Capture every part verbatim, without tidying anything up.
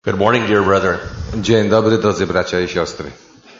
Good morning, dear brethren. Dzień dobry, drodzy bracia i siostry.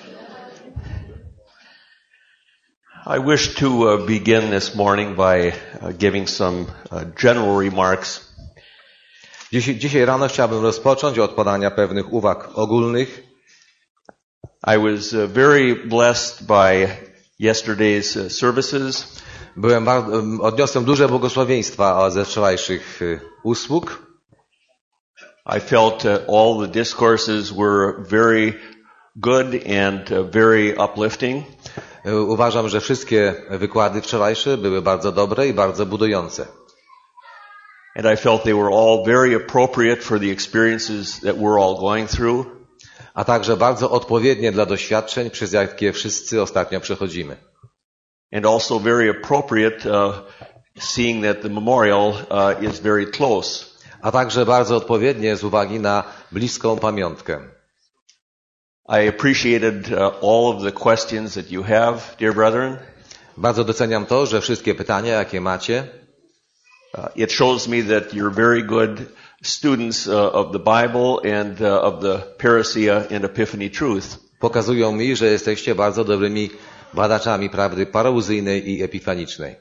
I wish to uh, begin this morning by uh, giving some uh, general remarks. Dzisiaj, dzisiaj rano chciałbym rozpocząć od podania pewnych uwag ogólnych. I was uh, very blessed by yesterday's uh, services. Byłem bardzo, odniosłem duże błogosławieństwa ze wczorajszych usług. I felt uh, all the discourses were very good and uh, very uplifting. Uważam, że wszystkie wykłady wczorajsze były bardzo dobre i bardzo budujące. And I felt they were all very appropriate for the experiences that we're all going through. A także bardzo odpowiednie dla doświadczeń, przez jakie wszyscy ostatnio przechodzimy. And also very appropriate uh, seeing that the memorial uh, is very close. A także bardzo odpowiednie z uwagi na bliską pamiątkę. I appreciated uh, all of the questions that you have, dear brethren. Bardzo doceniam to, że wszystkie pytania, jakie macie, uh, it shows me that you're very good students uh, of the Bible and uh, of the parousia and Epiphany truth. pokazują mi, że jesteście bardzo dobrymi badaczami prawdy parouzyjnej i epifanicznej.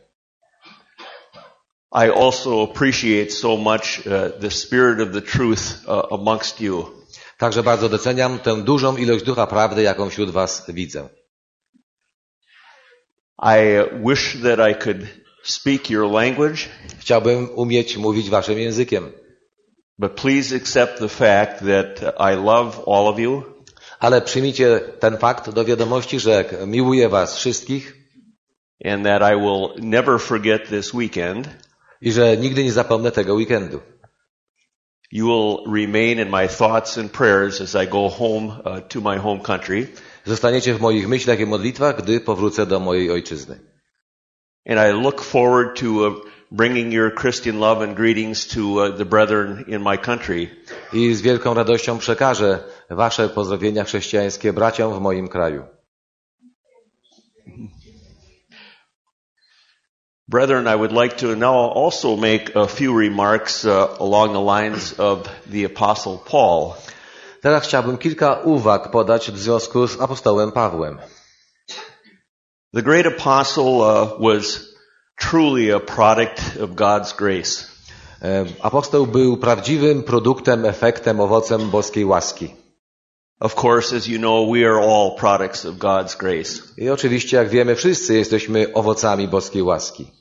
I also appreciate so much uh, the spirit of the truth uh, amongst you. Także bardzo doceniam tę dużą ilość ducha prawdy, jaką wśród was widzę. I wish that I could speak your language. Chciałbym umieć mówić waszym językiem. But please accept the fact that I love all of you. Ale przyjmijcie ten fakt do wiadomości, że miłuję was wszystkich. And that I will never forget this weekend. I że nigdy nie zapomnę tego weekendu. You will remain in my thoughts and prayers as I go home uh, to my home country. Zostaniecie w moich myślach i modlitwach, gdy powrócę do mojej ojczyzny. And I look forward to uh, bringing your Christian love and greetings to uh, the brethren in my country. I z wielką radością przekażę wasze pozdrowienia chrześcijańskie braciom w moim kraju. Brethren, I would like to now also make a few remarks uh, along the lines of the Apostle Paul. Teraz chciałbym kilka uwag podać w związku z apostołem Pawłem. The great apostle uh, was truly a product of God's grace. Apostoł był prawdziwym produktem, efektem, owocem boskiej łaski. Of course, as you know, we are all products of God's grace. I oczywiście, jak wiemy, wszyscy jesteśmy owocami boskiej łaski.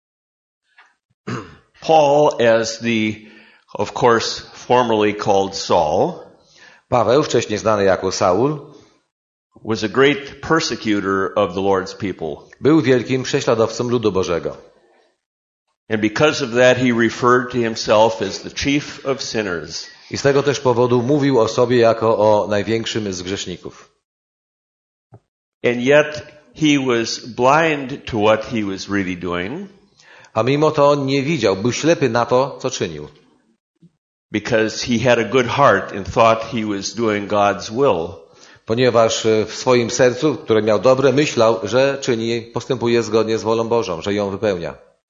Paul, as the, of course, formerly called Saul, Paweł, wcześniej znany jako Saul, was a great persecutor of the Lord's people. Był wielkim prześladowcą ludu Bożego. And because of that, he referred to himself as the chief of sinners. I z tego też powodu mówił o sobie jako o największym z grzeszników. And yet, he was blind to what he was really doing. A mimo to nie widział, był ślepy na to, co czynił. Because he had a good heart and thought he was doing God's will. Ponieważ w swoim sercu, które miał dobre, myślał, że czyni, postępuje zgodnie z wolą Bożą, że ją wypełnia.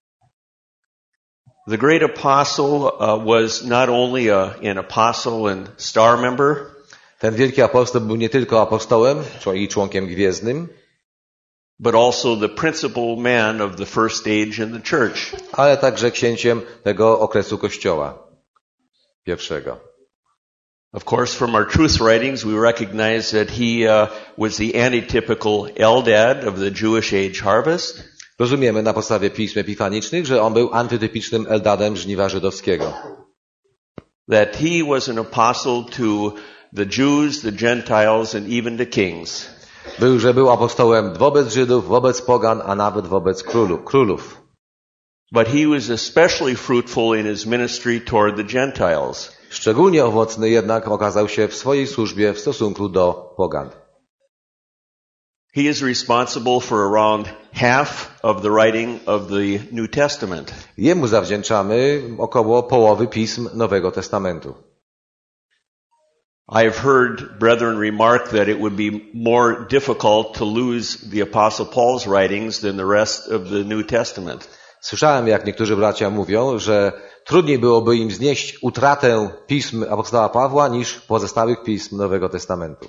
The great apostle uh, was not only a, an apostle and star member. Ten wielki apostoł był nie tylko apostołem i członkiem gwiezdnym, but also the principal man of the first stage in the church. Ale także księciem tego okresu Kościoła pierwszego. Of course, from our truth writings, we recognize that he uh, was the antitypical Eldad of the Jewish age harvest. Rozumiemy na podstawie pism epifanicznych, że on był antytypicznym Eldadem żniwa żydowskiego. That he was an apostle to the Jews, the Gentiles, and even the kings. Był, że był apostołem wobec Żydów, wobec pogan, a nawet wobec królu, królów. But he was especially fruitful in his ministry toward the Gentiles. Szczególnie owocny jednak okazał się w swojej służbie w stosunku do pogan. He is responsible for around half of the writing of the New Testament. Jemu zawdzięczamy około połowy pism Nowego Testamentu. I have heard brethren remark that it would be more difficult to lose the Apostle Paul's writings than the rest of the New Testament. Słyszałem, jak niektórzy bracia mówią, że trudniej byłoby im znieść utratę pism apostoła Pawła niż pozostałych pism Nowego Testamentu.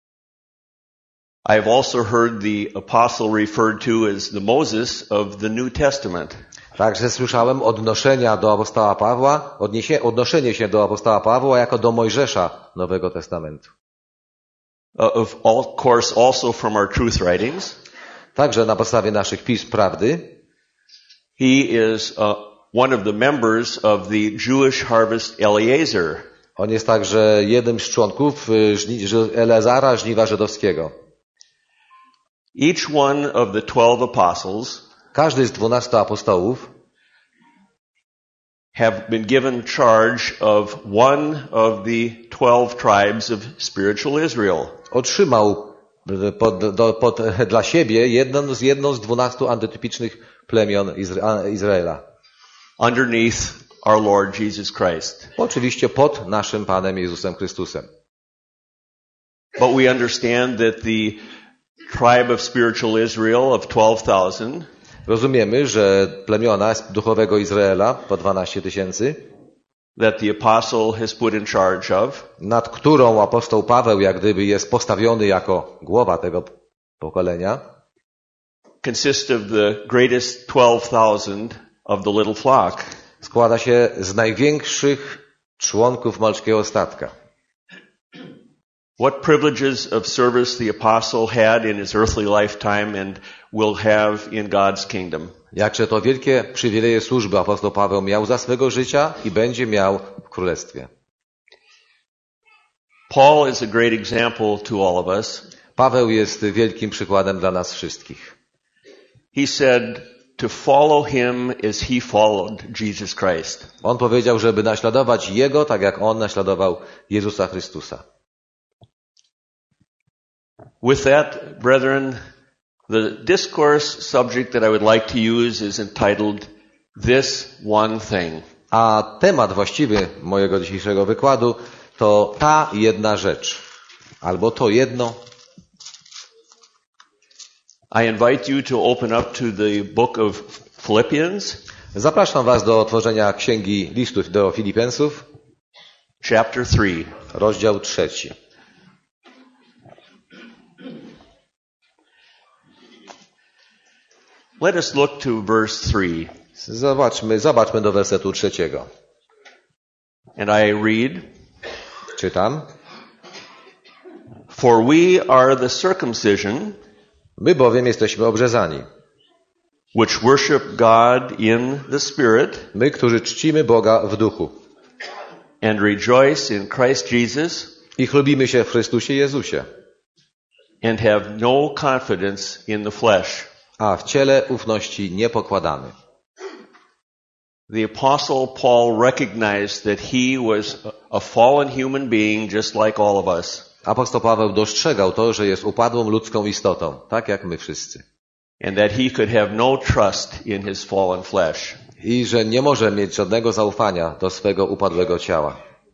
I have also heard the apostle referred to as the Moses of the New Testament. Także słyszałem odnoszenia do apostoła Pawła, odniesie, odnoszenie się do apostoła Pawła jako do Mojżesza Nowego Testamentu. Uh, of all, course, also from our truth writings. Także na podstawie naszych pism prawdy. He is uh, one of the members of the Jewish Harvest Eliezer. On jest także jednym z członków Eleazara, żniwa żydowskiego. Each one of the twelve apostles Każdy z dwunastu apostołów have been given charge of one of the twelve tribes of spiritual Israel. otrzymał pod, do, pod, dla siebie jedną z, jedną z dwunastu antytypicznych plemion Izra- Izraela. Underneath our Lord Jesus Christ. Oczywiście pod naszym Panem Jezusem Chrystusem. But we understand that the tribe of spiritual Israel of twelve thousand Rozumiemy, że plemiona duchowego Izraela po dwanaście tysięcy, that the apostle has put in charge of, nad którą apostoł Paweł jak gdyby jest postawiony jako głowa tego pokolenia, consist of the greatest twelve thousand of the little flock. składa się z największych członków malczkiego statka. What privileges of service the apostle had in his earthly lifetime and will have in God's kingdom. Jakże to wielkie przywileje służby apostoł Paweł miał za swego życia i będzie miał w królestwie. Paul is a great example to all of us. Paweł jest wielkim przykładem dla nas wszystkich. He said to follow him as he followed Jesus Christ. On powiedział, żeby naśladować Jego tak jak On naśladował Jezusa Chrystusa. With that, brethren, the discourse subject that I would like to use is entitled This One Thing. A temat właściwy mojego dzisiejszego wykładu to ta jedna rzecz. Albo to jedno. I invite you to open up to the book of Philippians, Zapraszam Was do otworzenia księgi listów do Filipensów, chapter three. rozdział trzeci. Let us look to verse three. Zobaczmy, zobaczmy do wersetu trzeciego. And I read, Czytam. For we are the circumcision My bowiem jesteśmy obrzezani. which worship God in the Spirit My, którzy czcimy Boga w duchu. and rejoice in Christ Jesus I chlubimy się w Chrystusie Jezusie. and have no confidence in the flesh. A w ciele ufności nie pokładamy. The apostle Paul recognized that he was a fallen human being just like all of us. Apostoł Paweł dostrzegał to, że jest upadłą ludzką istotą, tak jak my wszyscy. And that he could have no trust in his fallen flesh. I że nie może mieć żadnego zaufania do swego upadłego ciała.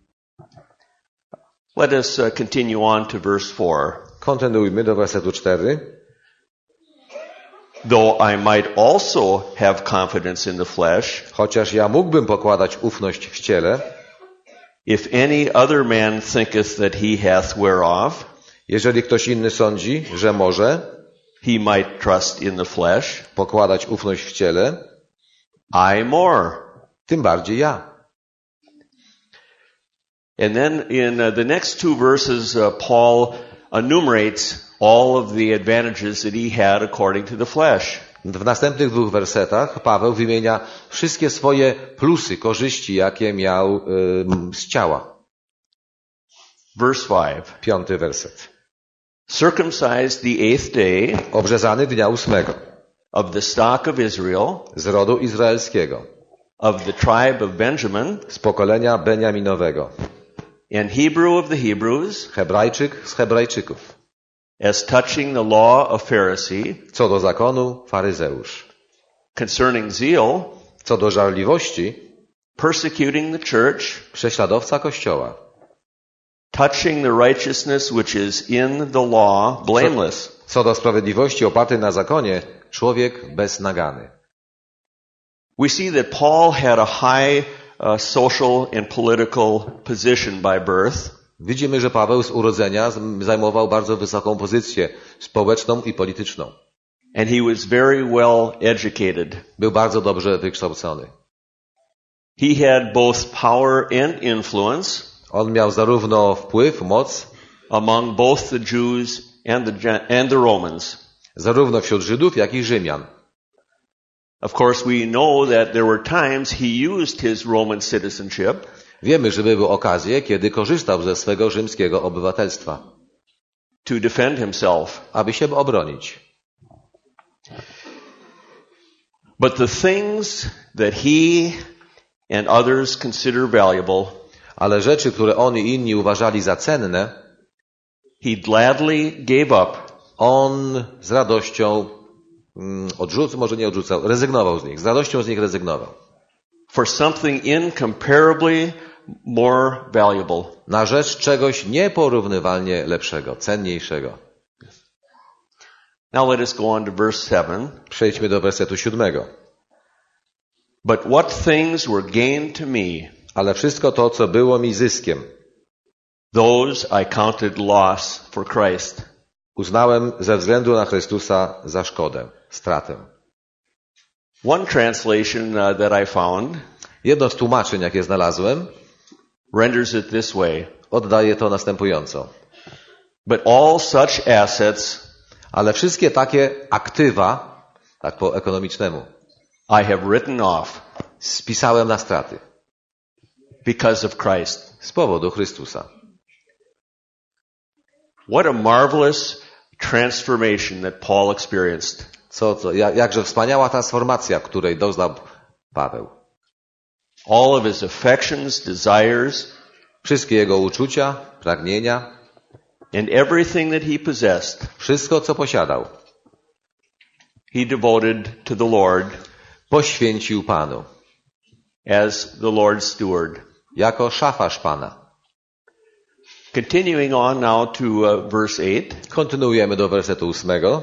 Let us uh, continue on to verse four. Kontynuujmy do wersetu czwartego. Though I might also have confidence in the flesh, Chociaż ja mógłbym pokładać ufność w ciele, if any other man thinketh that he hath whereof, jeżeli ktoś inny sądzi, że może he might trust in the flesh, pokładać ufność w ciele, I more. tym bardziej ja. And then in uh, the next two verses, uh, Paul enumerates all of the advantages that he had according to the flesh. W następnych dwóch wersetach Paweł wymienia wszystkie swoje plusy, korzyści, jakie miał y, z ciała. Verse five. Piąty werset. Circumcised the eighth day Obrzezany dnia ósmego of the stock of Israel, z rodu izraelskiego, of the tribe of Benjamin, z pokolenia Beniaminowego, and Hebrew of the Hebrews, Hebrajczyk z Hebrajczyków, as touching the law of Pharisee, co do zakonu faryzeusz, concerning zeal, co do żarliwości persecuting the church, prześladowca Kościoła, touching the righteousness which is in the law, blameless. co do sprawiedliwości opartej na zakonie człowiek bez nagany. We see that Paul had a high uh, social and political position by birth. Widzimy, że Paweł z urodzenia zajmował bardzo wysoką pozycję społeczną i polityczną. And he was very well educated. Był bardzo dobrze wykształcony. He had both power and influence. On miał zarówno wpływ, moc among both the Jews and the and the Romans. Zarówno wśród Żydów, jak i Rzymian. Of course, we know that there were times he used his Roman citizenship. Wiemy, że były okazje, kiedy korzystał ze swego rzymskiego obywatelstwa. To defend himself. Aby się obronić. But the things that he and others consider valuable, ale rzeczy, które on i inni uważali za cenne, he gladly gave up. On z radością mm, odrzucał, może nie odrzucał, rezygnował z nich. Z radością z nich rezygnował. For something incomparably more valuable. Na rzecz czegoś nieporównywalnie lepszego, cenniejszego. Now let us go on to verse seven. Przejdźmy do wersetu siódmego. But what things were gain to me? Ale wszystko to, co było mi zyskiem, those I counted loss for Christ. Uznałem ze względu na Chrystusa za szkodę, stratę. One translation uh, that I found, jedno z tłumaczeń, jakie znalazłem, renders it this way. Oddaje to następująco. But all such assets, ale wszystkie takie aktywa, tak po ekonomicznemu, I have written off. Spisałem na straty. Because of Christ. Z powodu Chrystusa. What a marvelous transformation that Paul experienced. Co, co, jak, jakże wspaniała transformacja, której doznał Paweł. All of his affections, desires, wszystkie jego uczucia, pragnienia, and everything that he possessed, wszystko, co posiadał, he devoted to the Lord, poświęcił Panu, as the Lord's steward, jako szafarz Pana. Continuing on now to uh, verse eight. Kontynuujemy do wersetu ósmego.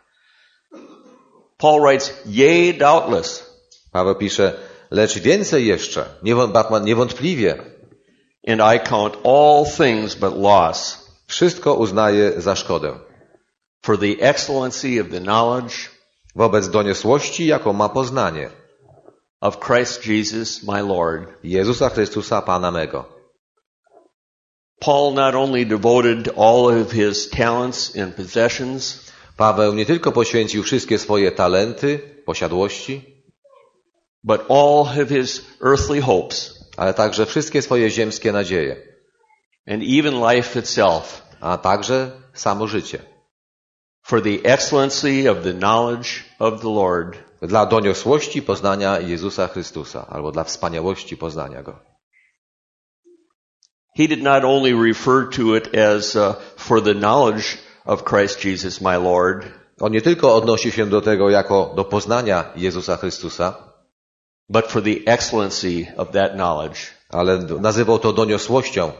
Paul writes, yea, doubtless. Paweł pisze, lecz więcej jeszcze, niewątpliwie. And I count all things but loss. Wszystko uznaję za szkodę. For the excellency of the knowledge. Wobec doniosłości, jaką ma poznanie. Of Christ Jesus, my Lord. Jezusa Chrystusa, Pana mego. Paul not only devoted all of his talents and possessions, Paweł nie tylko poświęcił wszystkie swoje talenty, posiadłości, but all of his earthly hopes, ale także wszystkie swoje ziemskie nadzieje, and even life itself, a także samo życie, for the excellency of the knowledge of the Lord, dla doniosłości poznania Jezusa Chrystusa, albo dla wspaniałości poznania Go. He did not only refer to it as uh, for the knowledge of Christ Jesus my Lord. On nie tylko odnosi się do tego jako do poznania Jezusa Chrystusa, but for the excellency of that knowledge. Ale nazywał to doniosłością.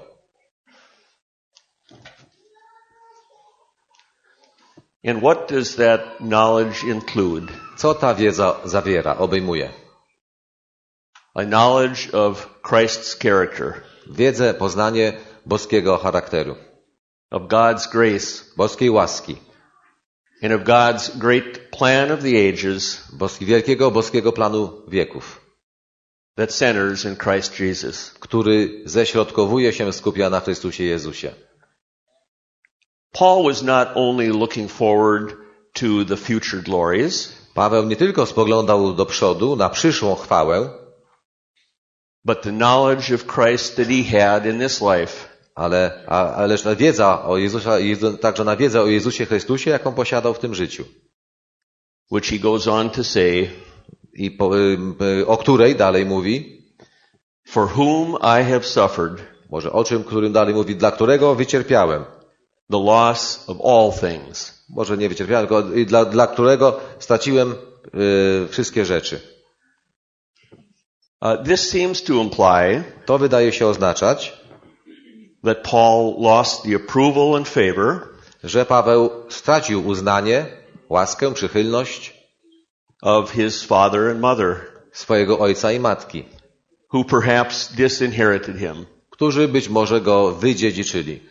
And what does that knowledge include? Co ta wiedza zawiera, obejmuje? A knowledge of Christ's character. Wiedzę, poznanie boskiego charakteru. Of God's grace. Boskiej łaski. And of God's great plan of the ages. Boski, wielkiego boskiego planu wieków. That centers in Christ Jesus. Który ześrodkowuje się, skupia na Chrystusie Jezusie. Paul was not only looking forward to the future glories. Paweł nie tylko spoglądał do przodu na przyszłą chwałę, but the knowledge of Christ that he had in this life. Ale, a, ależ na wiedza o Jezusa, także na wiedzę o Jezusie Chrystusie, jaką posiadał w tym życiu. Which he goes on to say, i po, o której dalej mówi, for whom I have suffered. Może o czym, którym dalej mówi, dla którego wycierpiałem. The loss of all things. Może nie wycierpiałem, tylko dla, dla którego straciłem y, wszystkie rzeczy. Uh, this seems to imply to wydaje się oznaczać, that Paul lost the approval and favor, że Paweł stracił uznanie, łaskę, przychylność of his father and mother, swojego ojca i matki, who perhaps disinherited him. którzy być może go wydziedziczyli.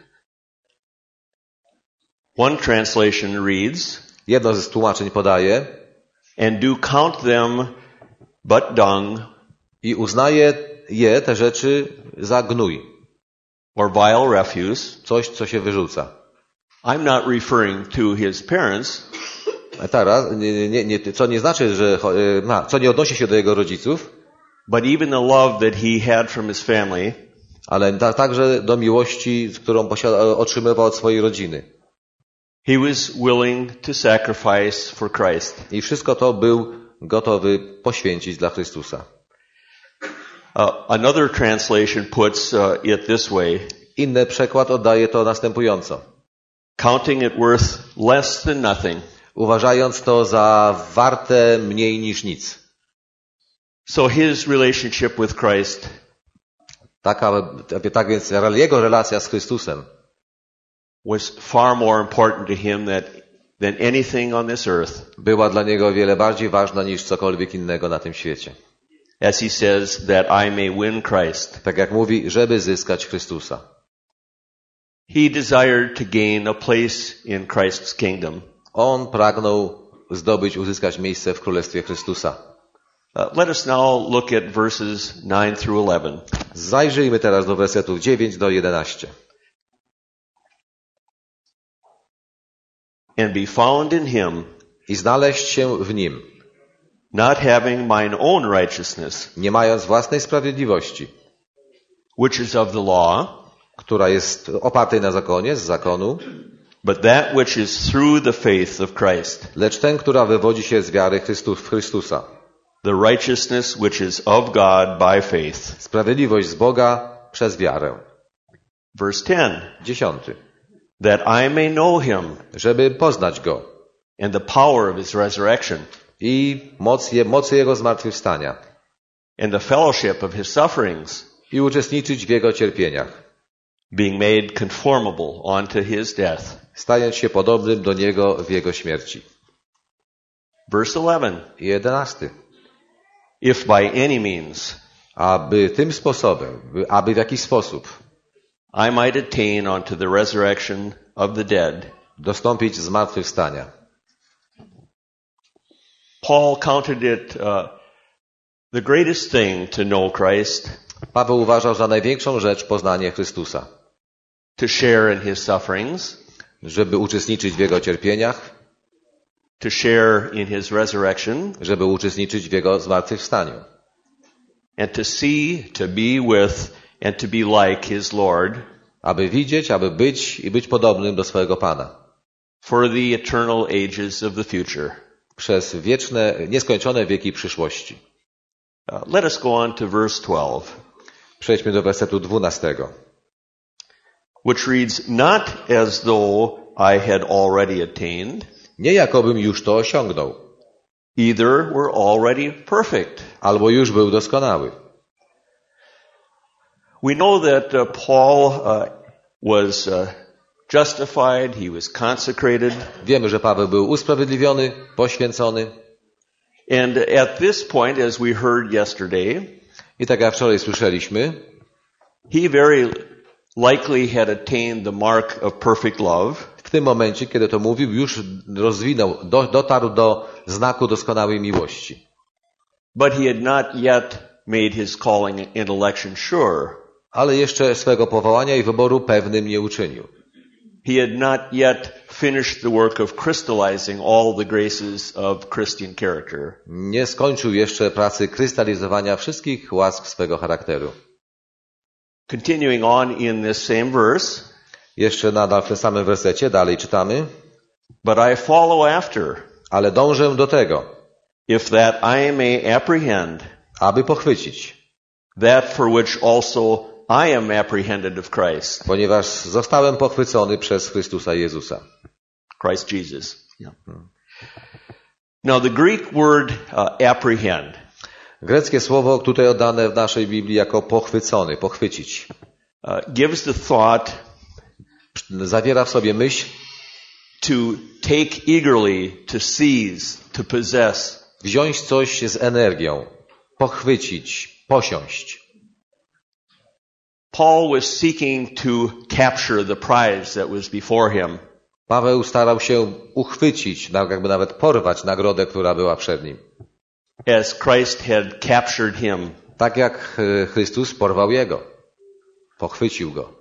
One translation reads, Jedno z tłumaczeń podaje, and do count them but dung, i uznaje je, te rzeczy, za gnój, or vile refuse. coś, co się wyrzuca. I'm not referring to his parents, A teraz, nie, nie, nie, co nie znaczy, że, no, co nie odnosi się do jego rodziców, but even the love that he had from his family, ale ta, także do miłości, którą posiada, otrzymywał od swojej rodziny. he was willing to sacrifice for Christ. I wszystko to był gotowy poświęcić dla Chrystusa. Uh, another translation puts uh, it this way, Inny przekład oddaje to następująco. counting it worth less than nothing. Uważając to za warte mniej niż nic. So his relationship with Christ Taka, tak więc jego relacja z Chrystusem was far more important to him that, than anything on this earth. była dla niego o wiele bardziej ważna niż cokolwiek innego na tym świecie. As he says, that I may win Christ. Tak jak mówi, żeby zyskać Chrystusa. He desired to gain a place in Christ's kingdom. On pragnął zdobyć, uzyskać miejsce w Królestwie Chrystusa. Uh, let us now look at verses nine through eleven. Zajrzyjmy teraz do wersetów dziewięć do jedenastu. And be found in him, I znaleźć się w Nim, not having mine own righteousness, nie mając własnej sprawiedliwości, which is of the law, która jest opartej na zakonie, z zakonu, but that which is through the faith of Christ, lecz tę, która wywodzi się z wiary Chrystus, w Chrystusa. the righteousness which is of God by faith. Sprawiedliwość z Boga przez wiarę. Verse ten, Dziesiąty. that I may know him Żeby poznać Go and the power of his resurrection i moc, je, mocy Jego zmartwychwstania and the fellowship of his sufferings, i uczestniczyć w Jego cierpieniach, being made conformable unto his death. stając się podobnym do Niego w Jego śmierci. Verse eleven, I jedenasty. if by any means Aby tym sposobem, by- aby w jakiś sposób I might attain unto the resurrection of the dead. dostąpić zmartwychwstania. Paul counted it uh, the greatest thing to know Christ, Paweł uważał za największą rzecz poznanie Chrystusa, to share in his sufferings, żeby uczestniczyć w Jego cierpieniach, to share in his resurrection, żeby uczestniczyć w Jego zmartwychwstaniu, and to see, to be with, and to be like his Lord aby widzieć, aby być i być podobnym do swojego Pana for the eternal ages of the future. przez wieczne, nieskończone wieki przyszłości. Uh, let us go on to verse twelve, Przejdźmy do wersetu dwunastego. which reads, not as though I had already attained, Nie jakobym już to osiągnął, either were already perfect. albo już był doskonały. We know that uh, Paul uh, was uh, justified, he was consecrated, Wiemy, że Paweł był usprawiedliwiony, poświęcony and at this point, as we heard yesterday, i tak jak wczoraj słyszeliśmy, he very likely had attained the mark of perfect love, w tym momencie, kiedy to mówił, już rozwinął, do, dotarł do znaku doskonałej miłości. but he had not yet made his calling and election sure. Ale jeszcze swego powołania i wyboru pewnym nie uczynił. He had not yet finished the work of crystallizing all the graces of Christian character. Nie skończył jeszcze pracy krystalizowania wszystkich łask swego charakteru. Continuing on in this same verse, Jeszcze nadal w tym samym wersecie, dalej czytamy. but I follow after, Ale dążę do tego, if that I may apprehend aby pochwycić, that for which also I am apprehended of Christ. ponieważ zostałem pochwycony przez Chrystusa Jezusa. Christ Jesus. Yeah. Now the Greek word uh, apprehend Greckie słowo tutaj oddane w naszej Biblii jako pochwycony, pochwycić, uh, gives the thought zawiera w sobie myśl to take eagerly, to seize, to possess. wziąć coś z energią, pochwycić, posiąść. Paul was seeking to capture the prize that was before him. Paweł starał się uchwycić, jakby nawet porwać nagrodę, która była przed nim. As Christ had captured him. Tak jak Chrystus porwał jego. Pochwycił go.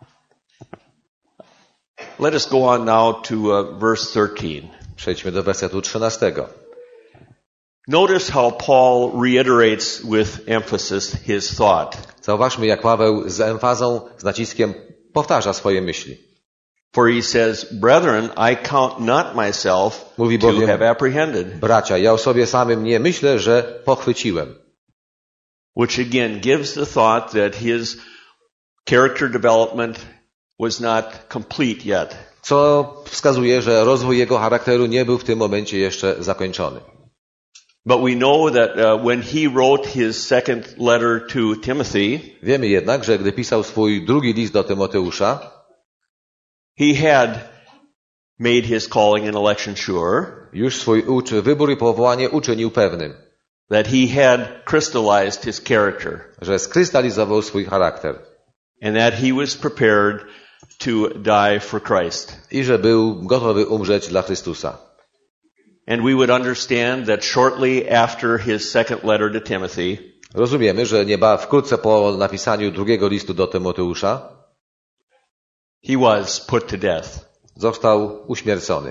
Let us go on now to uh, verse thirteen. Przejdźmy do wersetu trzynastego. Notice how Paul reiterates with emphasis his thought. Zauważmy, jak Paweł z emfazą, z naciskiem powtarza swoje myśli. For he says, brethren, I count not myself Mówi to bowiem, have apprehended. bracia, ja o sobie samym nie myślę, że pochwyciłem. Which again gives the thought that his character development was not complete yet. Co wskazuje, że rozwój jego charakteru nie był w tym momencie jeszcze zakończony. But we know that uh, when he wrote his second letter to Timothy, Wiemy jednak, że gdy pisał swój drugi list do Tymoteusza, he had made his calling and election sure, już swój uczy, wybór i powołanie uczynił pewnym, that he had crystallized his character, że skrystalizował swój charakter and that he was prepared to die for Christ. i że był gotowy umrzeć dla Chrystusa. And we would understand that shortly after his second letter to Timothy, Rozumiemy, że nieba wkrótce po napisaniu drugiego listu do Tymoteusza he was put to death. został uśmiercony.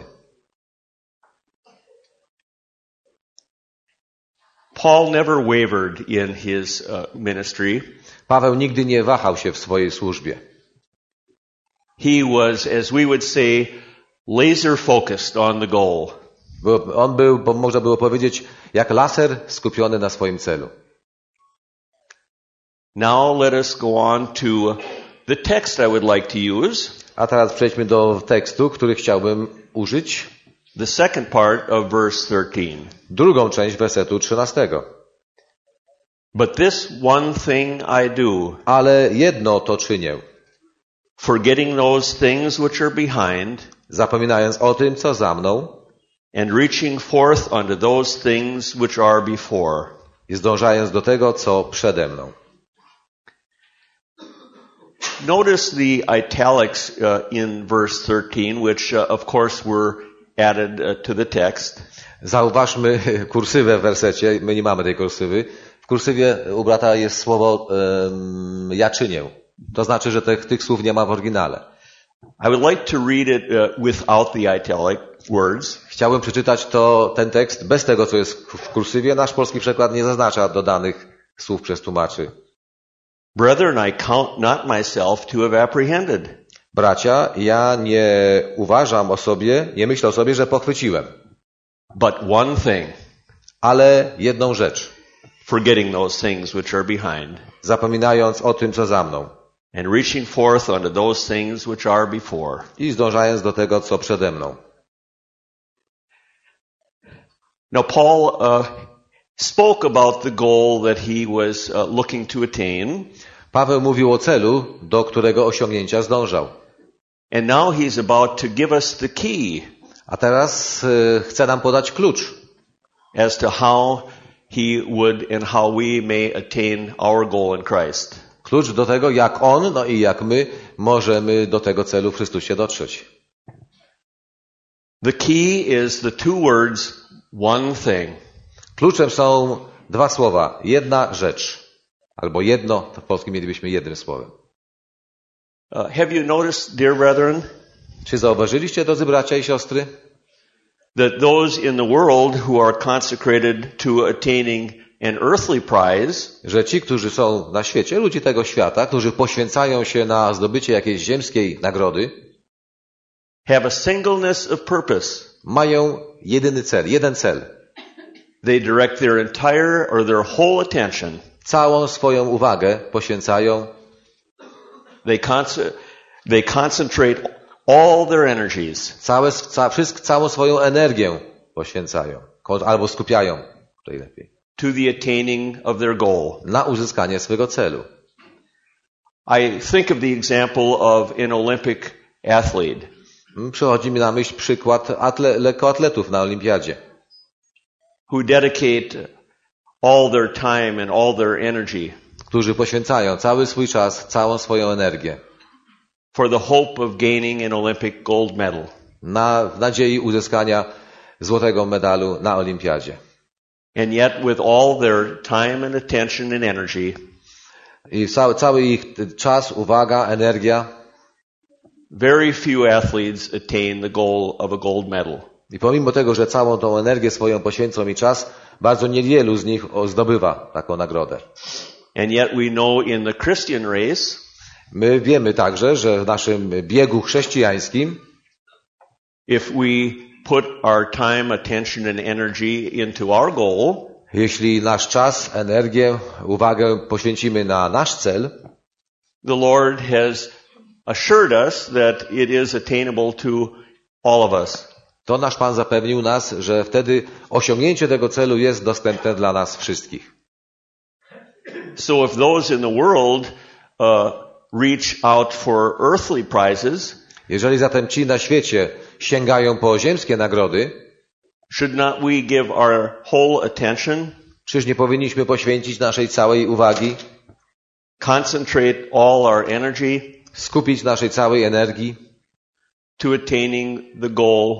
Paul never wavered in his uh, ministry. Paweł nigdy nie wahał się w swojej służbie. He was, as we would say, laser focused on the goal. Bo on był, bo można było powiedzieć, jak laser skupiony na swoim celu. Now let us go on to the text I would like to use. A teraz przejdźmy do tekstu, który chciałbym użyć. The second part of verse thirteen. Drugą część wersetu trzynastego. But this one thing I do, Ale jedno to czynię, forgetting those things which are behind, zapominając o tym, co za mną, and reaching forth unto those things which are before. i zdążając do tego, co przede mną. Notice the italics uh, in verse thirteen, which uh, of course were added uh, to the text. Zauważmy kursywę w wersecie. My nie mamy tej kursywy. W kursywie u brata jest słowo um, ja czynię. To znaczy, że tych, tych słów nie ma w oryginale. I would like to read it uh, without the italic words. Chciałbym przeczytać to, ten tekst bez tego, co jest w kursywie. Nasz polski przekład nie zaznacza dodanych słów przez tłumaczy. Brethren, I count not myself to have apprehended. Bracia, ja nie uważam o sobie, nie myślę o sobie, że pochwyciłem. But one thing, Ale jedną rzecz, forgetting those things which are behind, zapominając o tym, co za mną and reaching forth unto those things which are before. i zdążając do tego, co przede mną. Now Paul uh, spoke about the goal that he was uh, looking to attain. Paweł mówił o celu, do którego osiągnięcia zdążał. And now he's about to give us the key A teraz y, chce nam podać klucz, as to how he would and how we may attain our goal in Christ. klucz do tego, jak on, no i jak my możemy do tego celu w Chrystusie dotrzeć. The key is the two words, one thing. Kluczem są dwa słowa, jedna rzecz, albo jedno, to w polskim mielibyśmy jednym słowem. Uh, have you noticed, dear brethren, Czy zauważyliście, drodzy bracia i siostry, that those in the world who are consecrated to attaining an earthly prize że ci, którzy są na świecie, ludzie tego świata, którzy poświęcają się na zdobycie jakiejś ziemskiej nagrody, have a singleness of purpose? mają jedyny cel, jeden cel. They direct their entire or their whole attention. Całą swoją uwagę poświęcają, They, con- they concentrate all their energies całe, ca, wszystko, całą swoją energię poświęcają, albo skupiają, to i lepiej, to the attaining of their goal. na uzyskanie swego celu. I think of the example of an Olympic athlete. Przychodzi mi na myśl przykład atle, lekkoatletów na olimpiadzie, Who dedicate all their time and all their energy którzy poświęcają cały swój czas, całą swoją energię for the hope of gaining an Olympic gold medal. na, w nadziei uzyskania złotego medalu na olimpiadzie. And yet with all their time and attention and energy, I cały, cały ich czas, uwaga, energia, very few athletes attain the goal of a gold medal. i pomimo tego, że całą tą energię swoją poświęcą i czas, bardzo niewielu z nich zdobywa taką nagrodę. And yet we know in the Christian race, My wiemy także, że w naszym biegu chrześcijańskim, if we put our time, attention and energy into our goal, jeśli nasz czas, energię, uwagę poświęcimy na nasz cel, the Lord has assured us that it is attainable to all of us. to nasz Pan zapewnił nas, że wtedy osiągnięcie tego celu jest dostępne dla nas wszystkich. So if those in the world uh, reach out for earthly prizes, Jeżeli zatem ci na świecie sięgają po ziemskie nagrody, should not we give our whole attention, czyż nie powinniśmy poświęcić naszej całej uwagi, concentrate all our energy skupić naszej całej energii to attaining the goal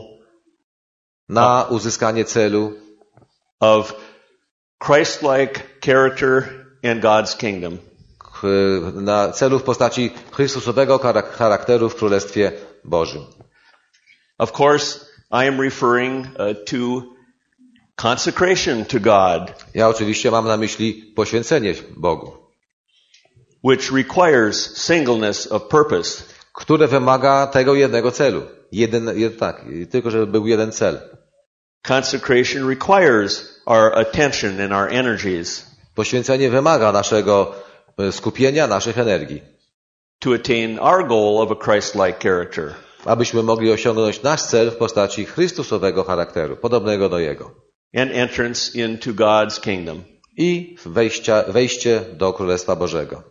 na uzyskanie celu of Christ-like character and God's kingdom? k- na celu w postaci Chrystusowego charak- charakteru w Królestwie Bożym. Of course, I am referring uh, to consecration to God, Ja oczywiście mam na myśli poświęcenie Bogu, which requires singleness of purpose. które wymaga tego jednego celu. Jeden, jed, tak, tylko żeby był jeden cel. Consecration requires our attention and our energies Poświęcenie wymaga naszego e, skupienia, naszych energii, to attain our goal of a Christ-like character. abyśmy mogli osiągnąć nasz cel w postaci Chrystusowego charakteru, podobnego do Jego. And entrance into God's kingdom. I wejścia, wejście do Królestwa Bożego.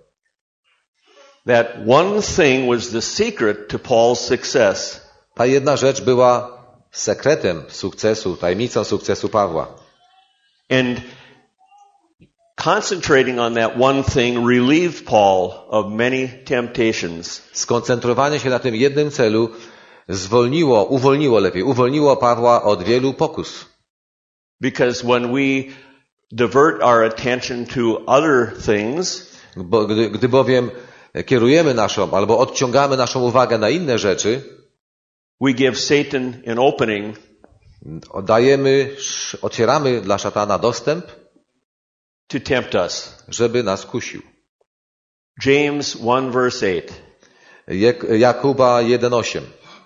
That one thing was the secret to Paul's success. Ta jedna rzecz była sekretem sukcesu, tajemnicą sukcesu Pawła. And concentrating on that one thing relieved Paul of many temptations. Skoncentrowanie się na tym jednym celu zwolniło, uwolniło lepiej, uwolniło Pawła od wielu pokus. Because when we divert our attention to other things, Bo, gdy, gdy bowiem kierujemy naszą, albo odciągamy naszą uwagę na inne rzeczy, we give Satan an opening dajemy, otwieramy dla szatana dostęp, to tempt us. żeby nas kusił. James one verse eight. Jak- Jakuba jeden osiem.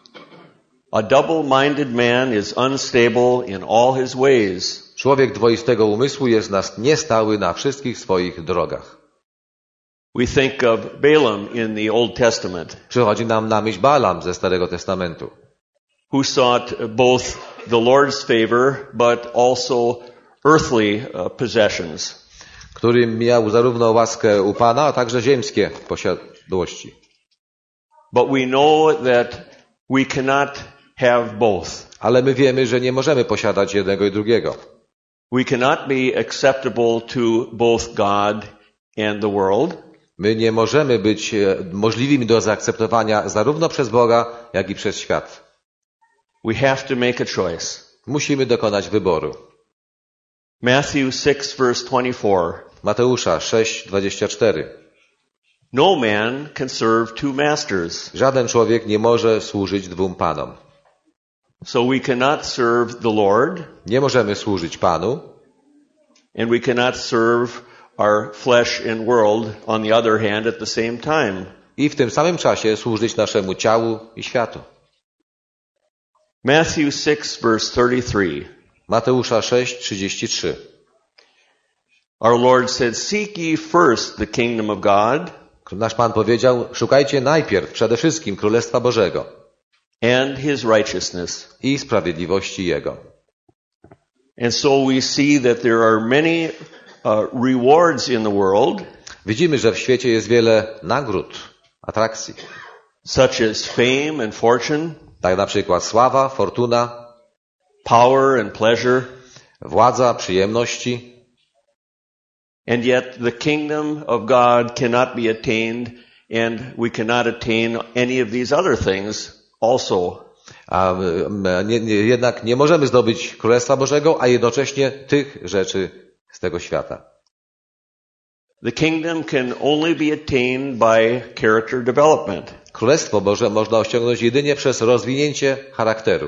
A double-minded man is unstable in all his ways. Człowiek dwoistego umysłu jest nas niestały na wszystkich swoich drogach. We think of Balaam in the Old Testament, Przychodzi nam na myśl Balaam ze Starego Testamentu, who sought both the Lord's favor but also earthly uh, possessions. który miał zarówno łaskę u Pana, a także ziemskie posiadłości. But we know that we cannot have both. Ale my wiemy, że nie możemy posiadać jednego i drugiego. We cannot be acceptable to both God and the world. My nie możemy być e, możliwymi do zaakceptowania zarówno przez Boga, jak i przez świat. We have to make a choice. Musimy dokonać wyboru. Matthew six verse twenty-four. Mateusza sześć dwadzieścia cztery. No man can serve two masters. Żaden człowiek nie może służyć dwóm panom. So we cannot serve the Lord Nie możemy służyć Panu and we cannot serve our flesh and world on the other hand at the same time. i w tym samym czasie służyć naszemu ciału i światu. Matthew six verse thirty-three. Mateusza sześć trzydzieści trzy. Our Lord said, seek ye first the kingdom of God Nasz Pan powiedział, szukajcie najpierw przede wszystkim Królestwa Bożego and his righteousness. i sprawiedliwości Jego. And so we see that there are many uh, rewards in the world, Widzimy, że w świecie jest wiele nagród, atrakcji. such as fame and fortune, Tak na przykład sława, fortuna, power and pleasure, władza, przyjemności, And yet the kingdom of God cannot be attained, and we cannot attain any of these other things also. A nie, nie, jednak nie możemy zdobyć Królestwa Bożego, a jednocześnie tych rzeczy z tego świata. The kingdom can only be attained by character development. Królestwo Boże można osiągnąć jedynie przez rozwinięcie charakteru.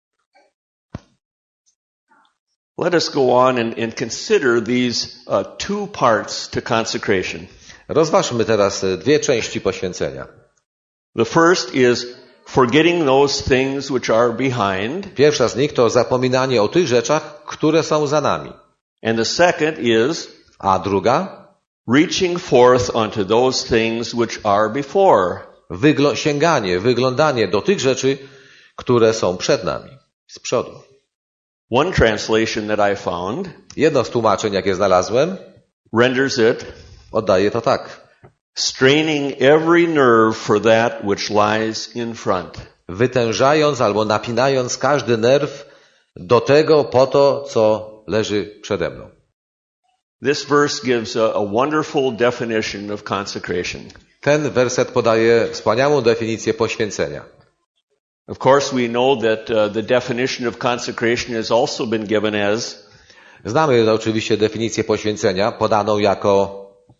Let us go on and, and consider these uh, two parts to consecration. Rozważmy teraz dwie części poświęcenia. The first is forgetting those things which are behind. Pierwsza z nich to zapominanie o tych rzeczach, które są za nami. And the second is A druga? reaching forth unto those things which are before. Wygl- sięganie, wyglądanie do tych rzeczy, które są przed nami, z przodu. One translation that I found Jedno z tłumaczeń, jakie znalazłem, renders it oddaje to tak. straining every nerve for that which lies in front. Wytężając albo napinając każdy nerw do tego po to, co leży przede mną. This verse gives a, a wonderful definition of consecration. Ten werset podaje wspaniałą definicję poświęcenia. Of course, we know that uh, the definition of consecration has also been given as Znamy oczywiście definicję poświęcenia podaną jako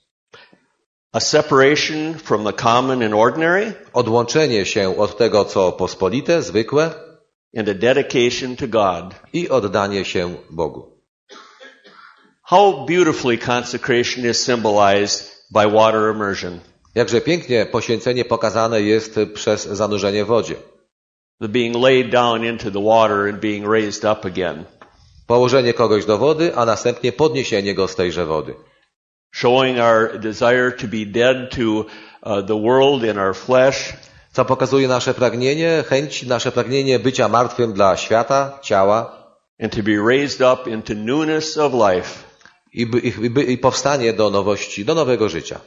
a separation from the common and ordinary odłączenie się od tego, co pospolite, zwykłe and a dedication to God. i oddanie się Bogu. How beautifully consecration is symbolized by water immersion. Jakże pięknie poświęcenie pokazane jest przez zanurzenie w wodzie. The being laid down into the water and being raised up again. Położenie kogoś do wody, a następnie podniesienie go z tejże wody. Showing our desire to be dead to uh, the world in our flesh. Co pokazuje nasze pragnienie, chęć, nasze pragnienie bycia martwym dla świata, ciała. And to be raised up into newness of life. I, by, i, by, i powstanie do nowości, do nowego życia.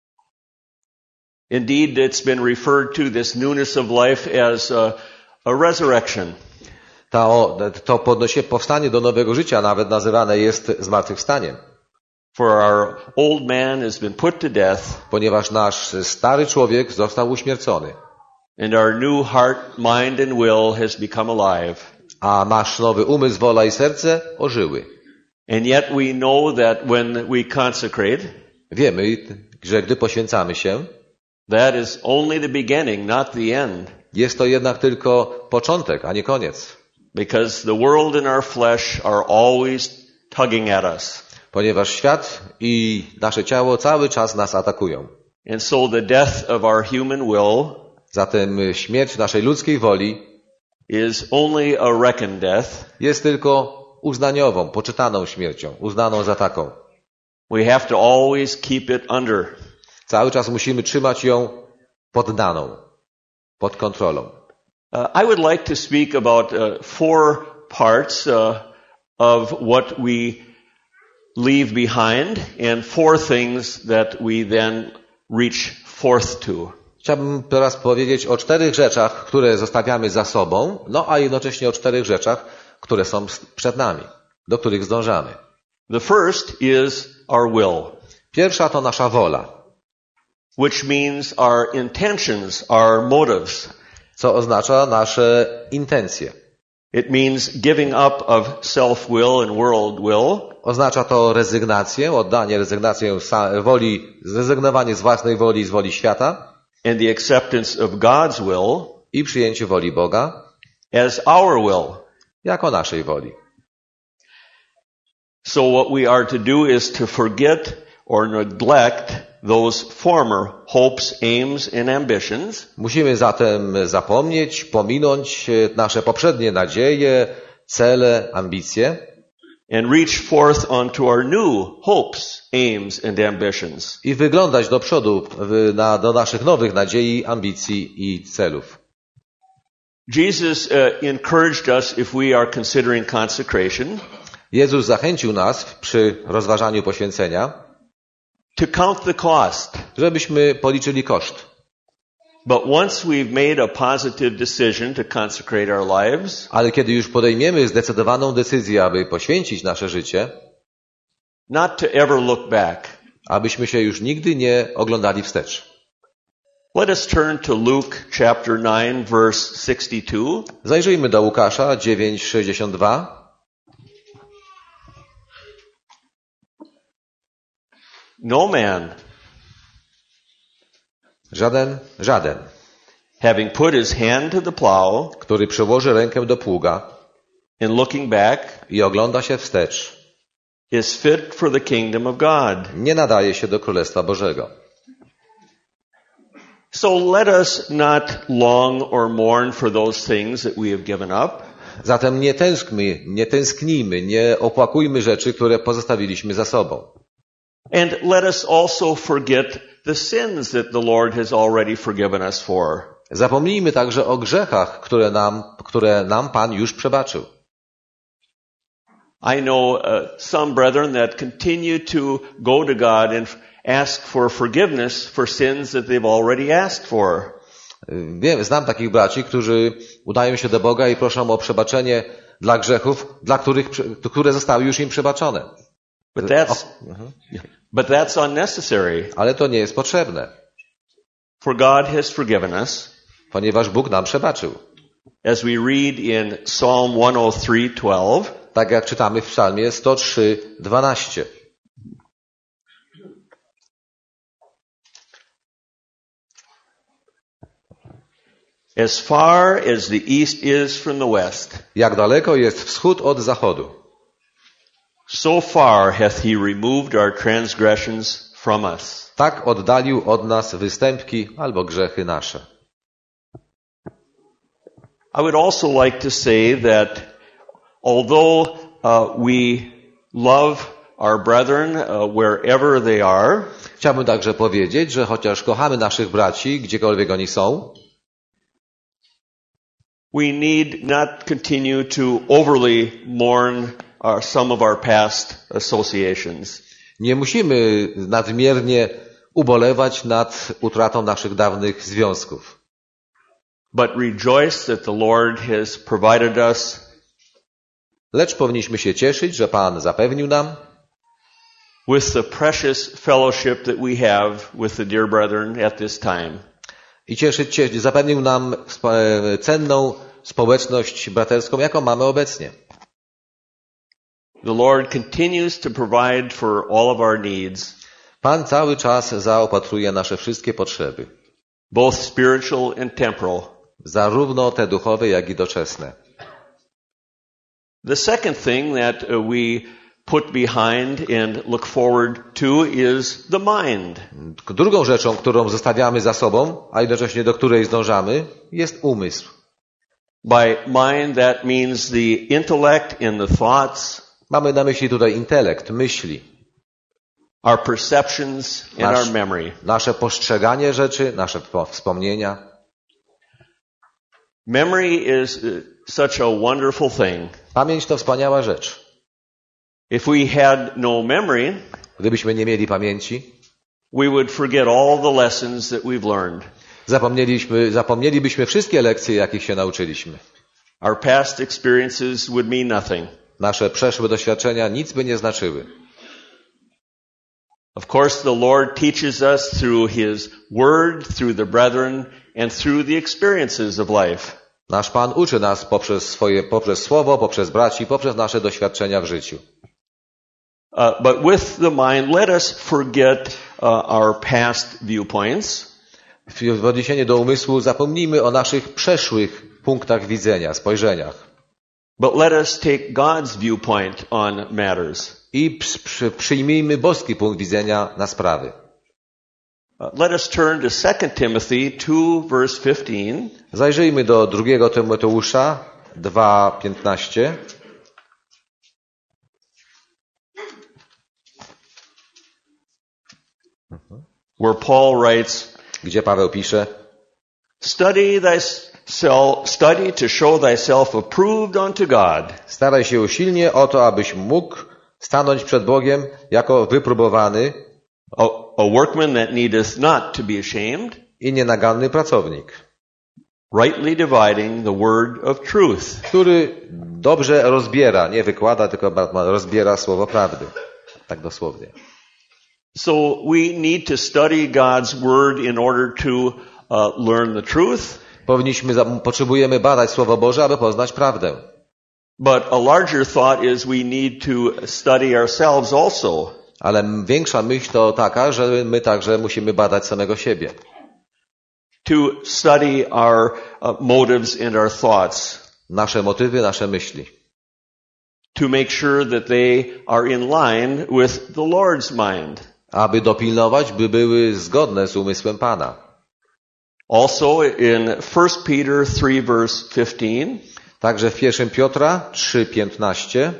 Indeed, it's been referred to, this newness of life, as a, a resurrection. To, to podnosie, powstanie do nowego życia nawet nazywane jest zmartwychwstaniem. For our old man has been put to death, Ponieważ nasz stary człowiek został uśmiercony, and our new heart, mind and will has become alive. a nasz nowy umysł, wola i serce ożyły. And yet we know that when we consecrate, Wiemy, że gdy poświęcamy się, that is only the beginning, not the end. jest to jednak tylko początek, a nie koniec. Because the world and our flesh are always tugging at us. Ponieważ świat i nasze ciało cały czas nas atakują. And so the death of our human will Zatem śmierć naszej ludzkiej woli is only a reckoned death. jest tylko uznaniową, poczytaną śmiercią, uznaną za taką. We have to always keep it under. Cały czas musimy trzymać ją poddaną, pod kontrolą. Uh, I would like to speak about uh, four parts uh, of what we leave behind and four things that we then reach forth to. Chciałbym teraz powiedzieć o czterech rzeczach, które zostawiamy za sobą, no a jednocześnie o czterech rzeczach, które są przed nami, do których zdążamy. The first is our will, Pierwsza to nasza wola, which means our intentions, our motives. co oznacza nasze intencje. It means giving up of self-will and world will. Oznacza to rezygnację, oddanie, rezygnację woli, zrezygnowanie z własnej woli i z woli świata And the acceptance of God's will i przyjęcie woli Boga as our will. jako naszej woli. So what we are to do is to forget or neglect those former hopes, aims, and ambitions. Musimy zatem zapomnieć, pominąć nasze poprzednie nadzieje, cele, ambicje And reach forth onto our new hopes, aims, and ambitions. i wyglądać do przodu w, na, do naszych nowych nadziei, ambicji i celów. Jesus uh, encouraged us, if we are considering consecration, Jezus zachęcił nas przy rozważaniu poświęcenia, to count the cost. żebyśmy policzyli koszt. But once we've made a positive decision to consecrate our lives, Ale kiedy już podejmiemy zdecydowaną decyzję, aby poświęcić nasze życie, not to ever look back. Abyśmy się już nigdy nie oglądali wstecz. Let us turn to Luke chapter nine, verse sixty-two. Zajrzyjmy do Łukasza dziewięć sześćdziesiąt dwa. No man, Żaden, żaden, having put his hand to the plow który przyłoży rękę do pługa and looking back, i ogląda się wstecz, is fit for the kingdom of God. nie nadaje się do Królestwa Bożego. So let us not long or mourn for those things that we have given up. Zatem nie tęsknmy, nie tęsknijmy, nie opłakujmy rzeczy, które pozostawiliśmy za sobą. And let us also forget the sins that the Lord has already forgiven us for. Zapomnijmy także o grzechach, które nam, które nam Pan już przebaczył. I know uh, some brethren that continue to go to God and ask for forgiveness for sins that they've already asked for. Wiem, znam takich braci, którzy udają się do Boga i proszą o przebaczenie dla grzechów, dla których, które zostały już im przebaczone. But that's, but that's unnecessary. Ale to nie jest potrzebne, For God has forgiven us. ponieważ Bóg nam przebaczył. As we read in Psalm one oh three twelve, Tak jak czytamy w Psalmie sto trzy dwanaście. as far as the east is from the west, Jak daleko jest wschód od zachodu, so far hath he removed our transgressions from us. tak oddalił od nas występki albo grzechy nasze. I would also like to say that although uh, we love our brethren uh, wherever they are, Chciałbym także powiedzieć, że chociaż kochamy naszych braci, gdziekolwiek oni są, we need not continue to overly mourn our, some of our past associations. nie musimy nadmiernie ubolewać nad utratą naszych dawnych związków. But rejoice that the Lord has provided us Lecz powinniśmy się cieszyć, że Pan zapewnił nam with the precious fellowship that we have with the dear brethren at this time. i cieszyć się, zapewnił nam cenną społeczność braterską, jaką mamy obecnie. The Lord continues to provide for all of our needs, Pan cały czas zaopatruje nasze wszystkie potrzeby, both spiritual and temporal. zarówno te duchowe, jak i doczesne. The second thing that uh, we put behind and look forward to is the mind. Drugą rzeczą, którą zostawiamy za sobą, a jednocześnie do której zdążamy, jest umysł. By mind, that means the intellect and the thoughts, Mamy na myśli tutaj intelekt, myśli, our perceptions and Nasz- our memory. nasze postrzeganie rzeczy, nasze po- wspomnienia. Memory is uh, such a wonderful thing. Pamięć to wspaniała rzecz. If we had no memory, Gdybyśmy nie mieli pamięci, we would forget all the lessons that we've learned. zapomnieliśmy, zapomnielibyśmy wszystkie lekcje, jakich się nauczyliśmy. Our past experiences would mean nothing. Nasze przeszłe doświadczenia nic by nie znaczyły. Of course, the Lord teaches us through His Word, through the brethren, and through the experiences of life. Nasz Pan uczy nas poprzez swoje, poprzez słowo, poprzez braci, poprzez nasze doświadczenia w życiu. Uh, but with the mind, let us forget uh, our past viewpoints. W w odniesieniu do umysłu zapomnijmy o naszych przeszłych punktach widzenia, spojrzeniach. But let us take God's viewpoint on matters. I przy, przy, przyjmijmy boski punkt widzenia na sprawy. Uh, let us turn to Second Timothy two, verse fifteen. Zajrzyjmy do drugiego Tymoteusza dwa piętnaście. Where Paul writes, Gdzie Paweł pisze: Study thyself, study to show thyself approved unto God, Staraj się usilnie o to, abyś mógł stanąć przed Bogiem jako wypróbowany a, a workman that needeth not to be ashamed, i nienaganny pracownik, rightly dividing the word of truth. który dobrze rozbiera, nie wykłada, tylko rozbiera słowo prawdy. tak dosłownie. So we need to study God's Word in order to uh, learn the truth. Powinniśmy, potrzebujemy badać Słowo Boże, aby poznać prawdę. But a larger thought is we need to study ourselves also. Ale większa myśl to taka, że my także musimy badać samego siebie. To study our uh, motives and our thoughts. Nasze motywy, nasze myśli. To make sure that they are in line with the Lord's mind. Aby dopilnować, by były zgodne z umysłem Pana. Also in First Peter three verse fifteen. Także w pierwszym Piotra trzy piętnaście.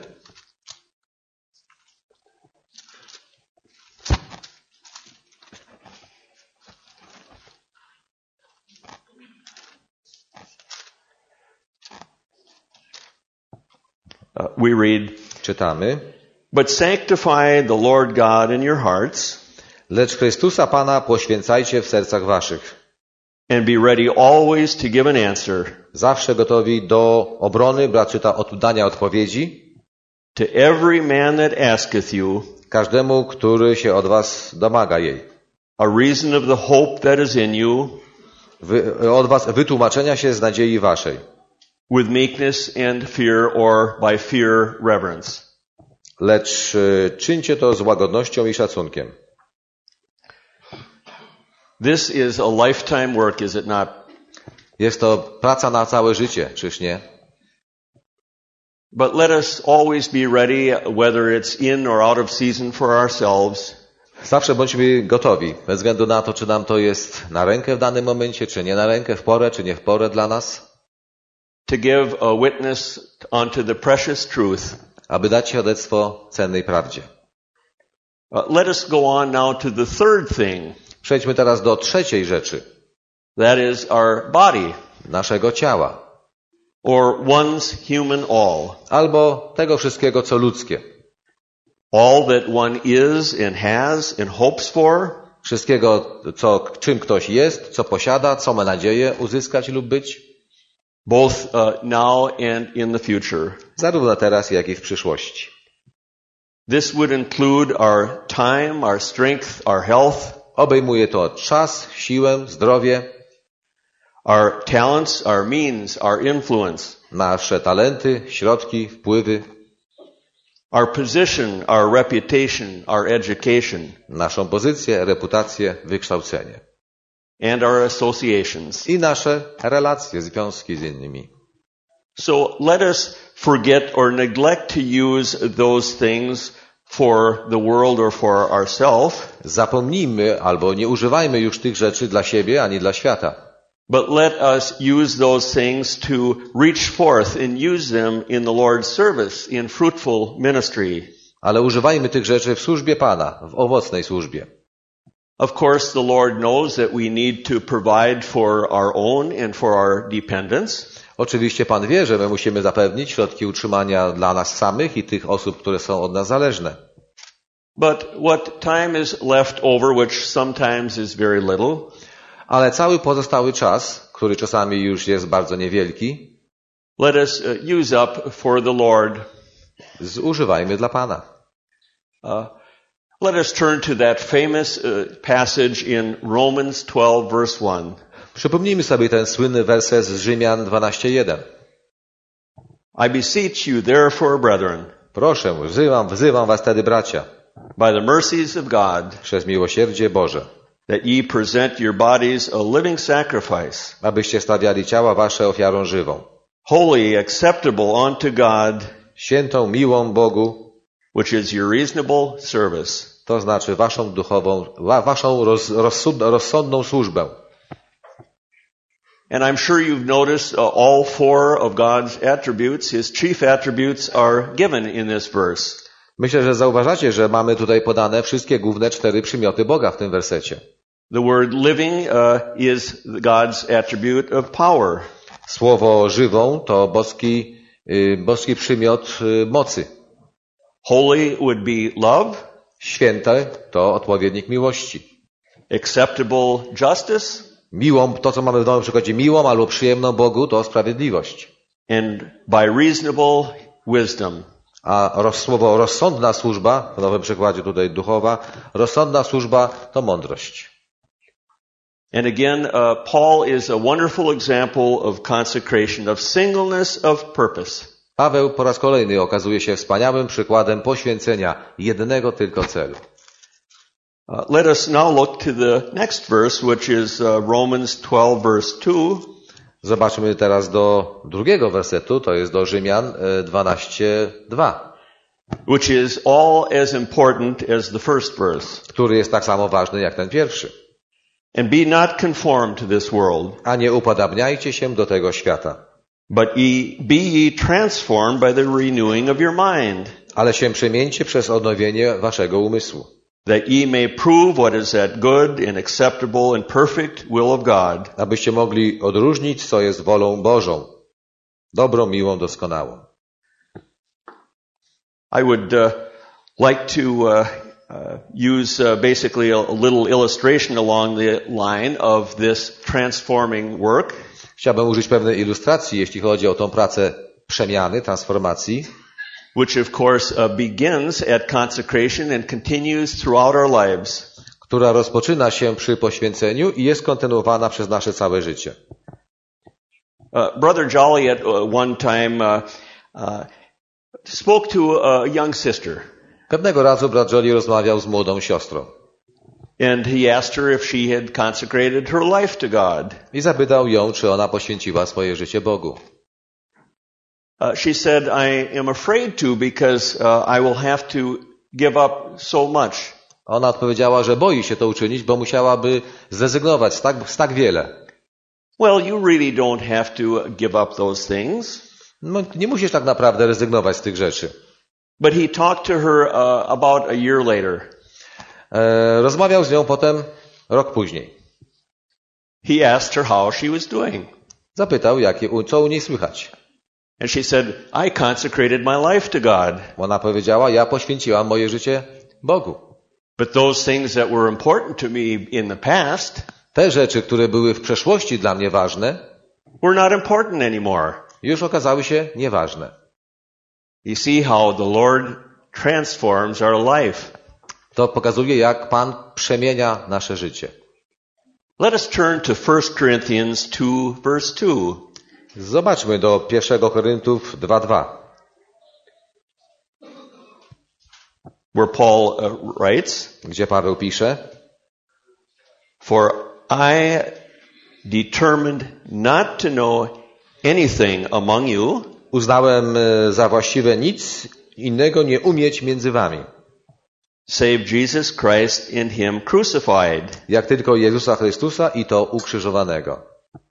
Uh, we read, czytamy: But sanctify the Lord God in your hearts. Lecz Chrystusa Pana poświęcajcie w sercach waszych. And be ready always to give an answer. Zawsze gotowi do obrony, brat czyta, od dania odpowiedzi. To every man that asketh you. Każdemu, który się od was domaga jej. A reason of the hope that is in you. Wy, od was wytłumaczenia się z nadziei waszej. With meekness and fear, or by fear reverence. Lecz czyńcie to z łagodnością i szacunkiem. This is a lifetime work, is it not? Jest to praca na całe życie, czyż nie? But let us always be ready, whether it's in or out of season for ourselves. Zawsze bądźmy gotowi, bez względu na to, czy nam to jest na rękę w danym momencie, czy nie na rękę, w porę, czy nie w porę dla nas. To give a witness unto the precious truth. Aby dać świadectwo cennej prawdzie. Uh, let us go on now to the third thing. Przejdźmy teraz do trzeciej rzeczy. That is our body. Naszego ciała. Or one's human all. Albo tego wszystkiego, co ludzkie. All that one is and has and hopes for. Wszystkiego, co, czym ktoś jest, co posiada, co ma nadzieję uzyskać lub być. Both uh, now and in the future. Zarówno teraz, jak i w przyszłości. This would include our time, our strength, our health. Obejmuje to czas, siłę, zdrowie. Our talents, our means, our influence. Nasze talenty, środki, wpływy. Our position, our reputation, our education. Naszą pozycję, reputację, wykształcenie. And our associations. I nasze relacje, związki z innymi. So let us forget or neglect to use those things for the world or for ourselves. Zapomnijmy albo nie używajmy już tych rzeczy dla siebie ani dla świata. But let us use those things to reach forth and use them in the Lord's service, in fruitful ministry. Ale używajmy tych rzeczy w służbie Pana, w owocnej służbie. Of course, the Lord knows that we need to provide for our own and for our dependents. Oczywiście Pan wie, że my musimy zapewnić środki utrzymania dla nas samych i tych osób, które są od nas zależne. But what time is left over, which sometimes is very little, ale cały pozostały czas, który czasami już jest bardzo niewielki, let us use up for the Lord. Zużywajmy dla Pana. Uh, let us turn to that famous uh, passage in Romans twelve verse one. Przypomnijmy sobie ten słynny werset z Rzymian dwanaście jeden. I beseech you therefore, brethren, proszę, wzywam, wzywam was tedy, bracia, by the mercies of God, przez miłosierdzie Boże, that ye present your bodies a living sacrifice, abyście stawiali ciała wasze ofiarą żywą, holy, acceptable unto God, świętą, miłą Bogu, which is your reasonable service. To znaczy waszą duchową, waszą roz, rozsud, rozsądną służbę. And I'm sure you've noticed uh, all four of God's attributes, His chief attributes, are given in this verse. Myślę, że zauważacie, że mamy tutaj podane wszystkie główne cztery przymioty Boga w tym wersecie. The word living uh, is God's attribute of power. Słowo żywą to boski, y, boski przymiot y, mocy. Holy would be love. Święte to odpowiednik miłości. Acceptable justice. Miłą, to co mamy w nowym przykładzie, miłą albo przyjemną Bogu, to sprawiedliwość. And by reasonable wisdom. A roz, słowo rozsądna służba, w nowym przykładzie tutaj duchowa, rozsądna służba to mądrość. And again, uh, Paul is a wonderful example of consecration, of singleness of purpose. Paweł po raz kolejny okazuje się wspaniałym przykładem poświęcenia jednego tylko celu. Uh, let us now look to the next verse, which is uh, Romans twelve, verse two. Zobaczmy teraz do drugiego wersetu, to jest do Rzymian dwanaście, dwa. Which is all as important as the first verse. Który jest tak samo ważny jak ten pierwszy. And be not conformed to this world. A nie upodabniajcie się do tego świata. But ye, be ye transformed by the renewing of your mind. Ale się przemieńcie przez odnowienie waszego umysłu. That ye may prove what is that good and acceptable and perfect will of God. Abyście mogli odróżnić, co jest wolą Bożą. Dobrą, miłą, doskonałą. I would uh, like to uh, uh, use uh, basically a, a little illustration along the line of this transforming work. Chciałbym użyć pewnej ilustracji, jeśli chodzi o tą pracę przemiany, transformacji, which of course uh, begins at consecration and continues throughout our lives. Która rozpoczyna się przy poświęceniu i jest kontynuowana przez nasze całe życie. Uh, Brother Jolly at uh, one time uh, uh, spoke to a young sister. Pewnego razu brat Jolly rozmawiał z młodą siostrą. And he asked her if she had consecrated her life to God. I zapytał ją, czy ona poświęciła swoje życie Bogu. Uh, she said, I am afraid to because uh, I will have to give up so much. Ona odpowiedziała, że boi się to uczynić, bo musiałaby zrezygnować z tak, z tak wiele. Well, you really don't have to give up those things. No, nie musisz tak naprawdę rezygnować z tych rzeczy. But he talked to her uh, about a year later. E, rozmawiał z nią potem rok później. He asked her how she was doing. Zapytał, jakie, co u niej słychać. And she said, I consecrated my life to God. Ona powiedziała, ja poświęciłam moje życie Bogu. But those things that were important to me in the past, te rzeczy, które były w przeszłości dla mnie ważne, were not important anymore. Już okazały się nieważne. You see how the Lord transforms our life. To pokazuje, jak Pan przemienia nasze życie. Let us turn to First Corinthians two, verse two. Zobaczmy do pierwszego Koryntów dwa, dwa. Where Paul uh, writes, gdzie Paweł pisze, For I determined not to know anything among you, uznałem za właściwe nic innego nie umieć między wami, save Jesus Christ in Him crucified. Jak tylko Jezusa Chrystusa i to ukrzyżowanego.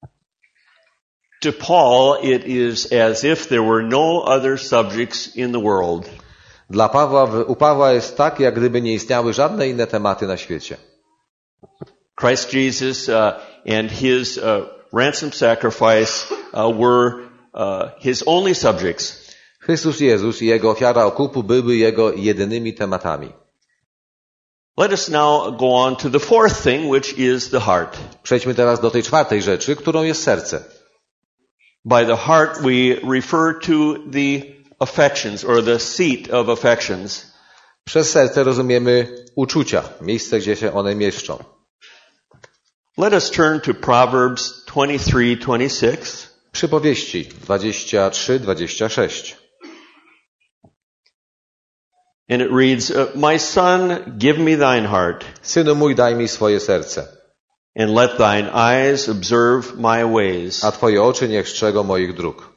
To Paul it is as if there were no other subjects in the world. Dla Pawła, u Pawła jest tak, jak gdyby nie istniały żadne inne tematy na świecie. Christ Jesus uh, and His uh, ransom sacrifice uh, were uh, His only subjects. Chrystus Jezus i Jego ofiara okupu były Jego jedynymi tematami. Let us now go on to the fourth thing, which is the heart. Przejdźmy teraz do tej czwartej rzeczy, którą jest serce. By the heart we refer to the affections or the seat of affections. Przez serce rozumiemy uczucia, miejsce, gdzie się one mieszczą. Let us turn to Proverbs twenty-three twenty-six. Przypowieści dwadzieścia trzy dwadzieścia sześć. And it reads, My son, give me thine heart. Synu mój, daj mi swoje serce. And let thine eyes observe my ways. A twoje oczy niech strzegą moich dróg.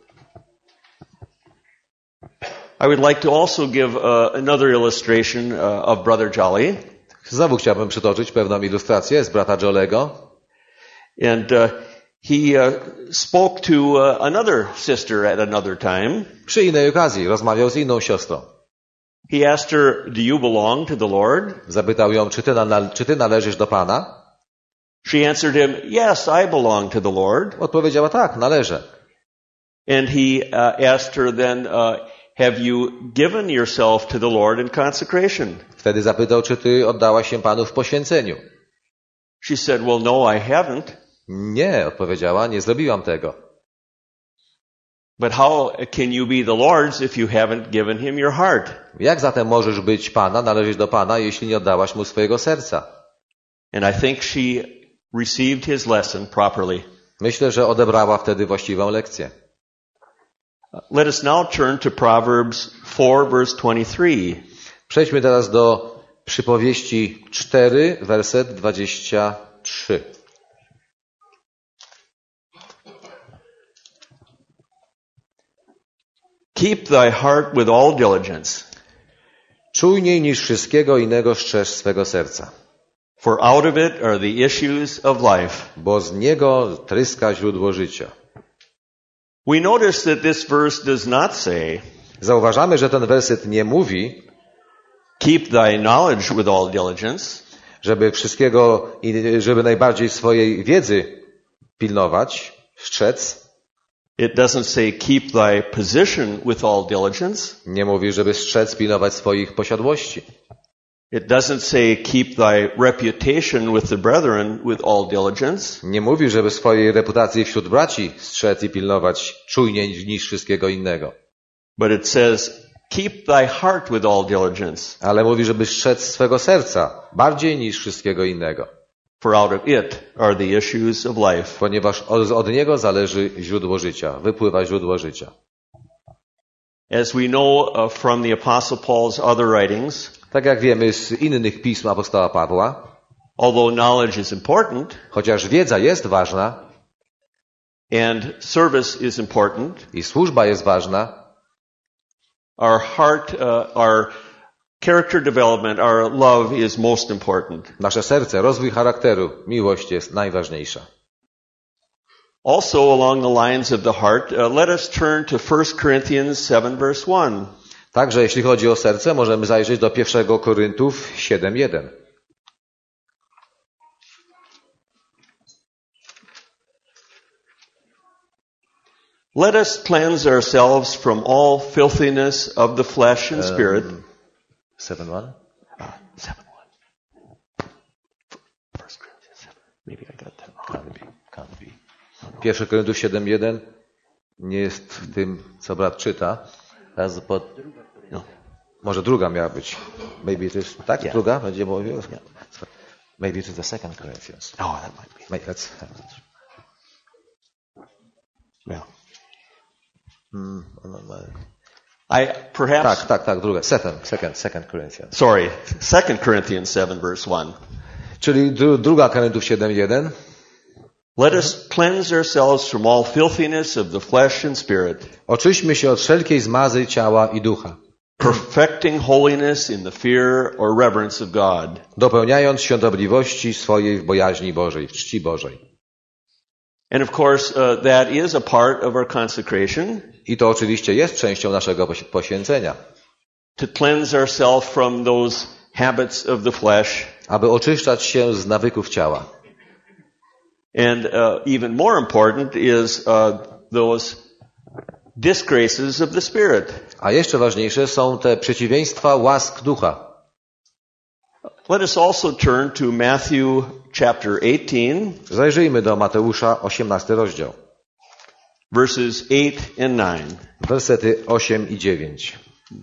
I would like to also give uh, another illustration uh, of Brother Jolly. Znowu chciałbym przytoczyć pewną ilustrację z brata Jolego. And uh, he uh, spoke to uh, another sister at another time. Przy innej okazji rozmawiał z inną siostrą. He asked her, do you belong to the Lord? Zapytał ją, czy ty, na, czy ty należysz do Pana? She answered him, yes, I belong to the Lord. Odpowiedziała, tak, należę. And he uh, asked her then, uh, have you given yourself to the Lord in consecration? Wtedy zapytał, czy ty oddałaś się Panu w poświęceniu? She said, well, no, I haven't. Nie, odpowiedziała, nie zrobiłam tego. But how can you be the Lord's if you haven't given him your heart? Jak zatem możesz być Pana, należeć do Pana, jeśli nie oddałaś Mu swojego serca? And I think she received his lesson properly. Myślę, że odebrała wtedy właściwą lekcję. Let us now turn to Proverbs four, verse twenty-three. Przejdźmy teraz do przypowieści cztery, werset dwudziesty trzeci. Keep thy heart with all diligence, Czujniej niż wszystkiego innego strzeż swego serca, for out of it are the issues of life. bo z niego tryska źródło życia. We notice that this verse does not say, Zauważamy, że ten werset nie mówi, keep thy knowledge with all diligence, żeby wszystkiego, i- żeby najbardziej swojej wiedzy pilnować, strzec. it doesn't say keep thy position with all diligence. Nie mówi, żeby strzec pilnować swoich posiadłości. It doesn't say keep thy reputation with the brethren with all diligence. Nie mówi, żeby swojej reputacji wśród braci strzec i pilnować czujniej niż wszystkiego innego. But it says keep thy heart with all diligence, Ale mówi, żeby strzec swego serca bardziej niż wszystkiego innego. for out of it are the issues of life. Ponieważ od, od niego zależy źródło życia, wypływa źródło życia. As we know uh, from the Apostle Paul's other writings, Tak jak wiemy z innych pism apostoła Pawła, although knowledge is important chociaż wiedza jest ważna and service is important, i służba jest ważna, our heart, uh, our character development, our love is most important. nasze serce, rozwój charakteru, miłość jest najważniejsza. Also along the lines of the heart, uh, let us turn to First Corinthians seven verse one. Także jeśli chodzi o serce, możemy zajrzeć do pierwszego Koryntów siedem jeden. Let us cleanse ourselves from all filthiness of the flesh and spirit. siedem jeden? seven one. First Corinthians seven. Maybe I got that wrong. Can't be, can't be. Pierwszy Koryntów siedem jeden nie jest w tym, co brat czyta. Teraz pod... No. Może druga miała być. Maybe it is, tak? Yeah. Druga będzie mówił? Maybe it is the second Corinthians. Oh, that might be. Maybe let's have it. Yeah. Hmm, no, no. I perhaps. Tak, tak, tak, druga. Second, second, second Corinthians. Sorry, Second Corinthians seven verse one. Czyli dru, druga Koryntów siedem jeden. Let us cleanse ourselves from all filthiness of the flesh and spirit, Oczyśmy się od wszelkiej zmazy ciała i ducha, perfecting holiness in the fear or reverence of God. dopełniając świątobliwości swojej w bojaźni Bożej, w czci Bożej. And of course, uh, that is a part of our consecration, I to oczywiście jest częścią naszego poś- poświęcenia, to cleanse ourselves from those habits of the flesh. aby oczyszczać się z nawyków ciała. And uh, even more important is uh, those disgraces of the Spirit. A jeszcze ważniejsze są te przeciwieństwa łask ducha. Let us also turn to Matthew chapter eighteen, Zajrzyjmy do Mateusza, osiemnasty rozdział, verses eight and nine. wersety osiem i dziewięć.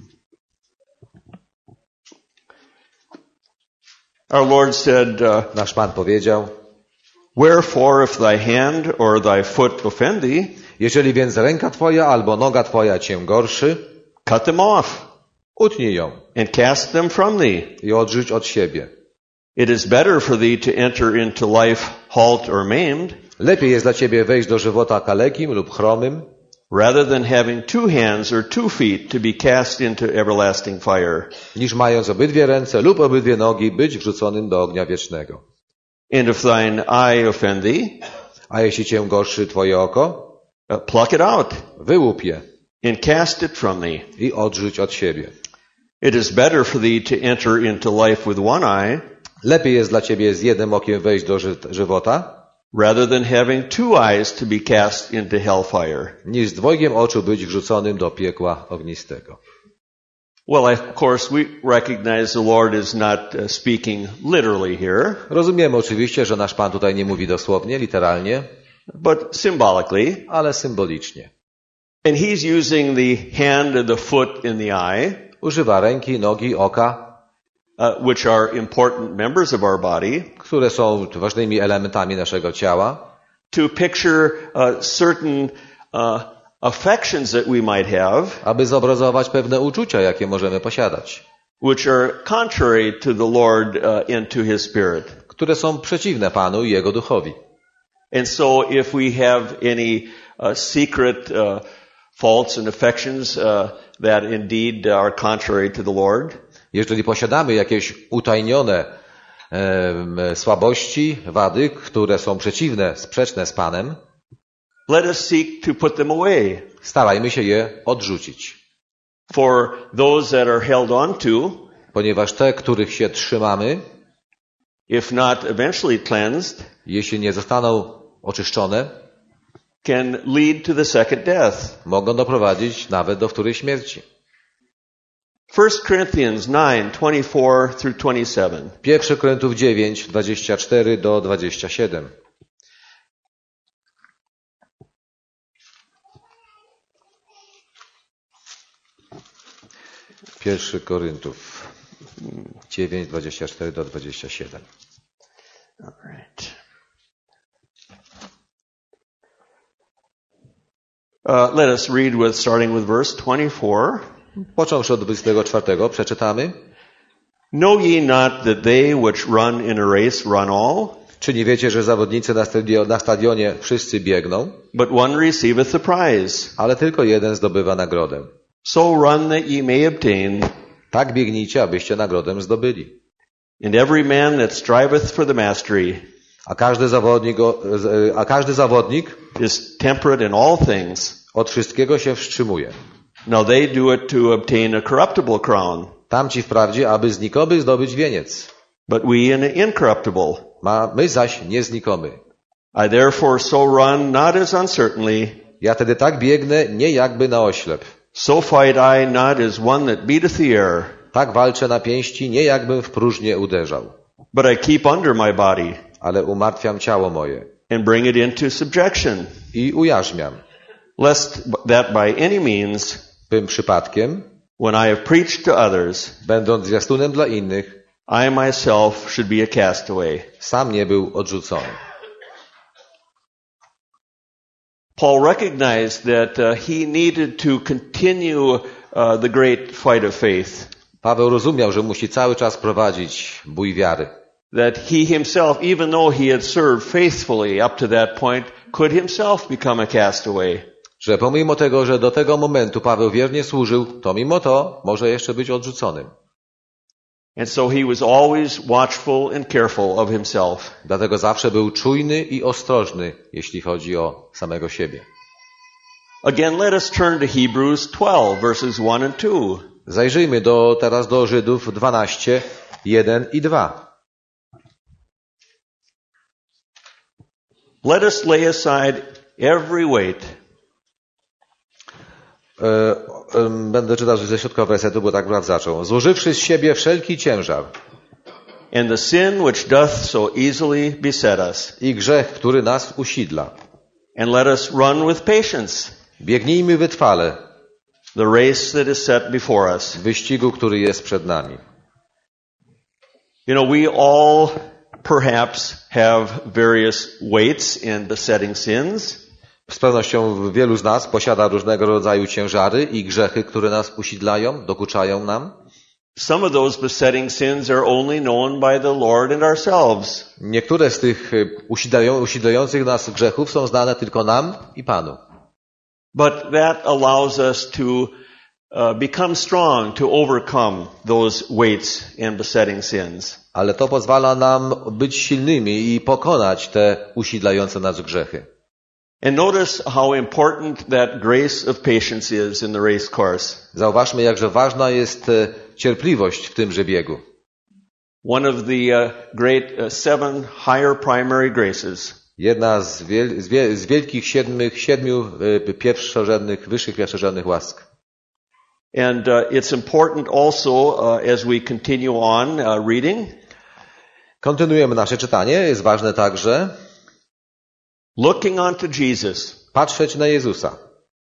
Our Lord said, uh, Nasz Pan powiedział: wherefore if thy hand or thy foot offend thee, jeżeli więc ręka twoja albo noga twoja cię gorszy, cut them off utnij ją and cast them from thee. i odrzuć od siebie. It is better for thee to enter into life halt or maimed, Lepiej jest dla ciebie wejść do żywota kalekim lub chromym, rather than having two hands or two feet to be cast into everlasting fire. niż mając obydwie ręce lub obydwie nogi być wrzuconym do ognia wiecznego. And if thine eye offend thee, A jeśli cię gorszy twoje oko, uh, pluck it out wyłup je and cast it from thee. i odrzuć od siebie. It is better for thee to enter into life with one eye, Lepiej jest dla ciebie z jednym okiem wejść do ży- żywota, rather than having two eyes to be cast into hellfire. niż z dwojgiem oczu być wrzuconym do piekła ognistego. Well, of course, we recognize the Lord is not uh, speaking literally here, Rozumiemy oczywiście, że nasz Pan tutaj nie mówi dosłownie, literalnie, but symbolically. ale symbolicznie. And he's using the hand and the foot in the eye, Używa ręki, nogi, oka, uh, which are important members of our body, które są ważnymi elementami naszego ciała, to picture uh, certain uh, affections that we might have, aby zobrazować pewne uczucia, jakie możemy posiadać, which are contrary to the Lord uh, and to His Spirit. które są przeciwne Panu i Jego Duchowi. And so if we have any uh, secret uh, faults and affections uh, that indeed are contrary to the Lord, Jeżeli posiadamy jakieś utajnione em, słabości, wady, które są przeciwne, sprzeczne z Panem, let us seek to put them away. starajmy się je odrzucić. For those that are held on to, Ponieważ te, których się trzymamy, if not eventually cleansed, jeśli nie zostaną oczyszczone, can lead to the second death. mogą doprowadzić nawet do wtórej śmierci. First Corinthians nine twenty-four through twenty-seven. Pierwszy Koryntiów dziewięć, dwadzieścia cztery do dwudziestego siódmego. Pierwszy Koryntów dziewięć, dwadzieścia cztery do dwudziestego siódmego. All right. Uh, let us read with starting with verse twenty-four. Począwszy od dwudziestego czwartego, przeczytamy. Know ye not that they which run in a race run all, Czy nie wiecie, że zawodnicy na stadio- na stadionie wszyscy biegną, but one receiveth the prize? ale tylko jeden zdobywa nagrodę? So run that ye may obtain. Tak biegnijcie, abyście nagrodę zdobyli. And every man that striveth for the mastery A każdy zawodnik, o- z- a każdy zawodnik is temperate in all things. od wszystkiego się wstrzymuje. Now they do it to obtain a corruptible crown, Tamci wprawdzie, aby znikomy zdobyć wieniec. but we an incorruptible. Ma, my zaś nie znikomy. I therefore so run, not as uncertainly, Ja tedy tak biegnę, nie jakby na oślep. so fight I not as one that beateth the air, Tak walczę na pięści, nie jakbym w próżnię uderzał. but I keep under my body, Ale umartwiam ciało moje and bring it into subjection, i ujarzmiam, lest that by any means, bym przypadkiem, when I have preached to others, będąc zwiastunem dla innych, I myself should be a castaway. sam nie był odrzucony. Paul recognized that uh, he needed to continue uh, the great fight of faith, Paweł rozumiał, że musi cały czas prowadzić bój wiary. that he himself, even though he had served faithfully up to that point, could himself become a castaway. Że pomimo tego, że do tego momentu Paweł wiernie służył, to mimo to może jeszcze być odrzuconym. And so he was always watchful and careful of himself. Dlatego zawsze był czujny i ostrożny, jeśli chodzi o samego siebie. Again, let us turn to Hebrews twelve, verses one and two. Zajrzyjmy do, teraz do Żydów dwanaście, jeden i dwa. Let us lay aside every weight. E, e, Będę czytał ze środka wersetu, bo tak brat zaczął. Złożywszy z siebie wszelki ciężar And the sin which doth so easily beset us. i grzech, który nas usidla. And let us run with patience Biegnijmy wytrwale the race that is set before us. w wyścigu, który jest przed nami. You know, we all perhaps have various weights in besetting sins. Z pewnością wielu z nas posiada różnego rodzaju ciężary i grzechy, które nas usidlają, dokuczają nam. Some of those besetting sins are only known by the Lord and ourselves. Niektóre z tych usidlają, usidlających nas grzechów są znane tylko nam i Panu. But that allows us to uh, become strong to overcome those weights and besetting sins. Ale to pozwala nam być silnymi i pokonać te usidlające nas grzechy. And notice how important that grace of patience is in the race course. Zauważmy, jakże ważna jest cierpliwość w tymże biegu. One of the uh, great uh, seven higher primary graces. Jedna z, wiel, z, wie, z wielkich siedmiu, siedmiu y, pierwszorzędnych, wyższych pierwszorzędnych łask. And uh, it's important also uh, as we continue on uh, reading. Kontynuujemy nasze czytanie. Jest ważne także Looking unto Jesus, patrzeć na Jezusa,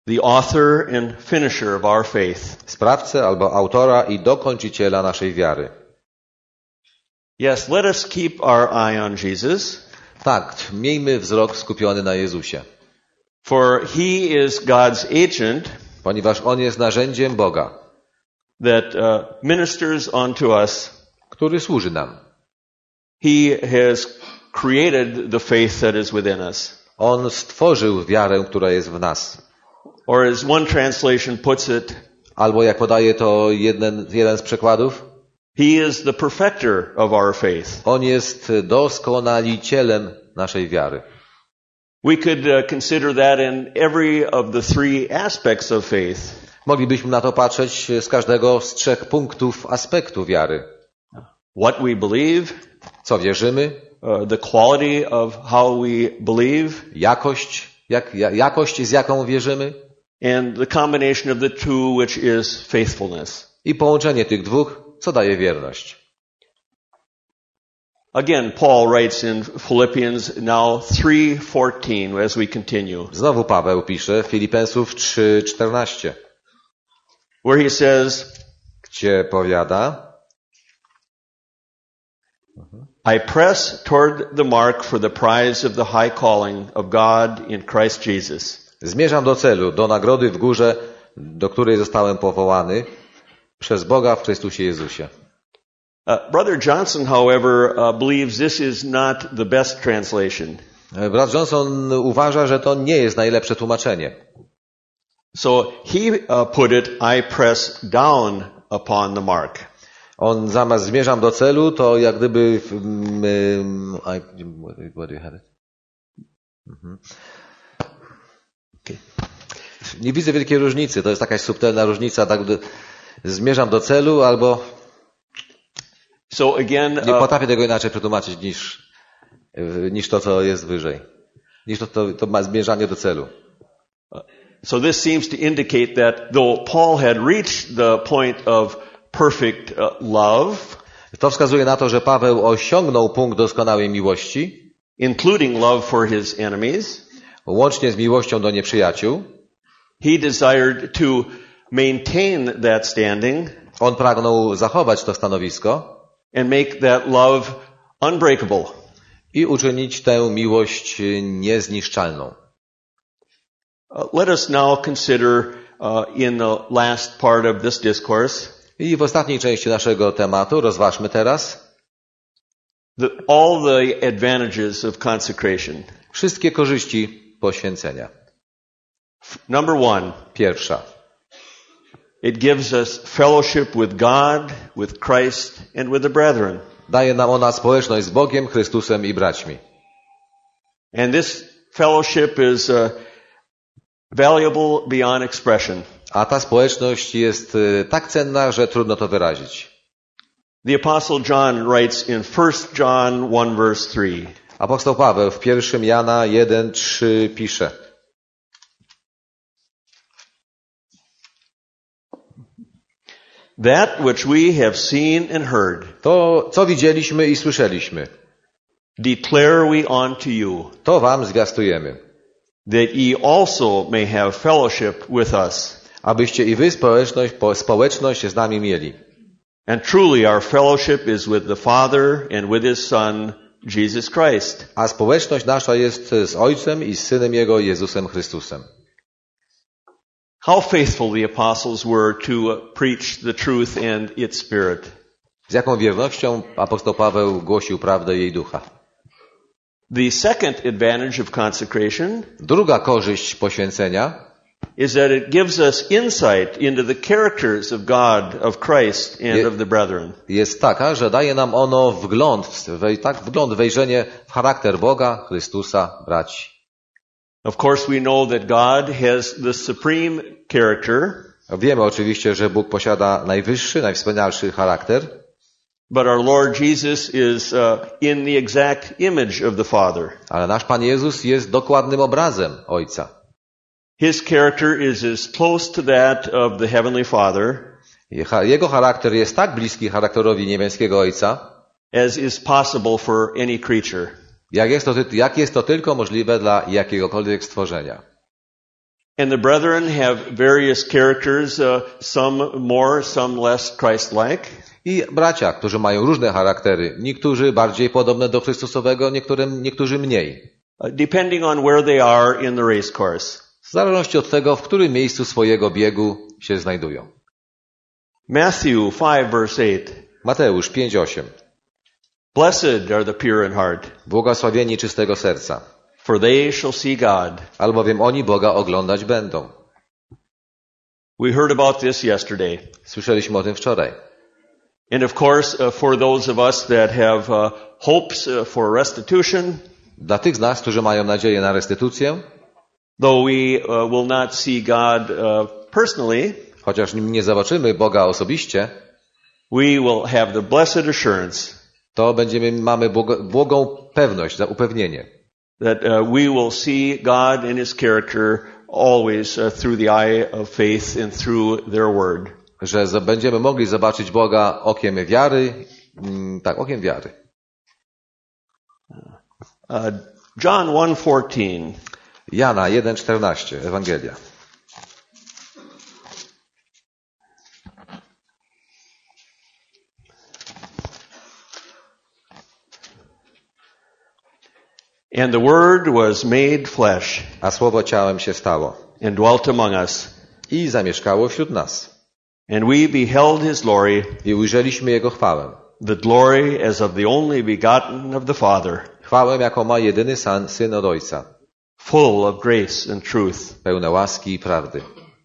the author and finisher of our faith. Sprawcę albo autora i dokończyciela naszej wiary. Yes, let us keep our eye on Jesus. Tak, miejmy wzrok skupiony na Jezusie. For he is God's agent, Ponieważ On jest narzędziem Boga, that uh, ministers unto us. który służy nam. He has created the faith that is within us. On stworzył wiarę, która jest w nas. Or as one translation puts it, Albo jak podaje to jeden, jeden z przekładów, he is the perfecter of our faith. On jest doskonalicielem naszej wiary. We could uh, consider that in every of the three aspects of faith. Moglibyśmy na to patrzeć z każdego z trzech punktów aspektu wiary. What we believe, Co wierzymy, uh, the quality of how we believe, jakość, jak, ja, jakość z jaką wierzymy and the combination of the two, which is faithfulness. i połączenie tych dwóch, co daje wierność. Again, Paul writes in Philippians now three fourteen as we continue, Znowu Paweł pisze, Filipensów trzy czternaście, where he says, gdzie powiada: I press toward the mark for the prize of the high calling of God in Christ Jesus. Zmierzam do celu, do nagrody w górze, do której zostałem powołany przez Boga w Chrystusie Jezusie. Uh, Brother Johnson, however, uh, believes this is not the best translation. Brat Johnson uważa, że to nie jest najlepsze tłumaczenie. So he uh, put it, I press down upon the mark. On zamiast zmierzam do celu, to jak gdyby... Um, I, what do you have it? Mhm. Okay. Nie widzę wielkiej różnicy. To jest jakaś subtelna różnica. Tak, zmierzam do celu albo... So again, Nie uh, potrafię tego inaczej przetłumaczyć niż, niż to, co jest wyżej. Niż to, to, to ma zmierzanie do celu. so this seems to indicate that though Paul had reached the point of perfect uh, love, To wskazuje na to, że Paweł osiągnął punkt doskonałej miłości, including love for his enemies, łącznie z miłością do nieprzyjaciół. he desired to maintain that standing On pragnął zachować to stanowisko and make that love unbreakable. i uczynić tę miłość niezniszczalną. Uh, let us now consider uh, in the last part of this discourse I w ostatniej części naszego tematu rozważmy teraz the, all the advantages of consecration. wszystkie korzyści poświęcenia. Number one, Pierwsza. it gives us fellowship with God, with Christ, and with the brethren. Daje nam ona społeczność z Bogiem, Chrystusem i braćmi. And this fellowship is uh, valuable beyond expression. A ta społeczność jest tak cenna, że trudno to wyrazić. The Apostle John writes in First John one verse three, Apostoł Paweł w pierwszym Jana jeden trzy pisze: that which we have seen and heard, To, co widzieliśmy i słyszeliśmy, declare we unto you, to wam zwiastujemy, that ye also may have fellowship with us. abyście i wy społeczność, po, społeczność z nami mieli. And truly our fellowship is with the Father and with His Son, Jesus Christ. A społeczność nasza jest z Ojcem i z Synem Jego, Jezusem Chrystusem. How faithful the apostles were to preach the truth and its spirit. Z jaką wiernością apostoł Paweł głosił prawdę jej ducha. The second advantage of consecration Druga korzyść poświęcenia is that it gives us insight into the characters of God, of Christ, and Je- of the brethren. jest taka, że daje nam ono wgląd, wej- tak, wgląd, wejrzenie w charakter Boga, Chrystusa, braci. Of course, we know that God has the supreme character, Wiemy oczywiście, że Bóg posiada najwyższy, najwspanialszy charakter, but our Lord Jesus is uh, in the exact image of the Father. ale nasz Pan Jezus jest dokładnym obrazem Ojca. His character is as close to that of the Heavenly Father Jego charakter jest tak bliski charakterowi niebieskiego Ojca, as is possible for any creature. jak jest to, jak jest to tylko możliwe dla jakiegokolwiek stworzenia. And the brethren have various characters, uh, some more, some less Christ-like. I bracia, którzy mają różne charaktery, niektórzy bardziej podobne do Chrystusowego, niektórym, niektórzy mniej. Uh, depending on where they are in the race course. W zależności od tego, w którym miejscu swojego biegu się znajdują. Matthew five verse eight. Mateusz pięć osiem. Blessed are the pure in heart, Błogosławieni czystego serca, for they shall see God. albowiem oni Boga oglądać będą. We heard about this yesterday. Słyszeliśmy o tym wczoraj. And of course, uh, for those of us that have uh, hopes uh, for restitution, Dla tych z nas, którzy mają nadzieję na restytucję, though we uh, will not see God uh, personally, chociaż nie zobaczymy Boga osobiście, we will have the blessed assurance to będziemy, mamy błogo, błogą pewność, za upewnienie, that uh, we will see God and His character always uh, through the eye of faith and through their word. że za- będziemy mogli zobaczyć Boga okiem wiary, mm, tak, okiem wiary. Uh, John one fourteen. Jana jeden czternaście, Ewangelia. And the Word was made flesh A Słowo ciałem się stało and dwelt among us. i zamieszkało wśród nas. And we beheld His glory, I ujrzeliśmy Jego chwałę. the glory as of the only begotten of the Father, Chwałę, jaką ma jedyny san, Syn od Ojca, full of grace and truth. pełne łaski i prawdy.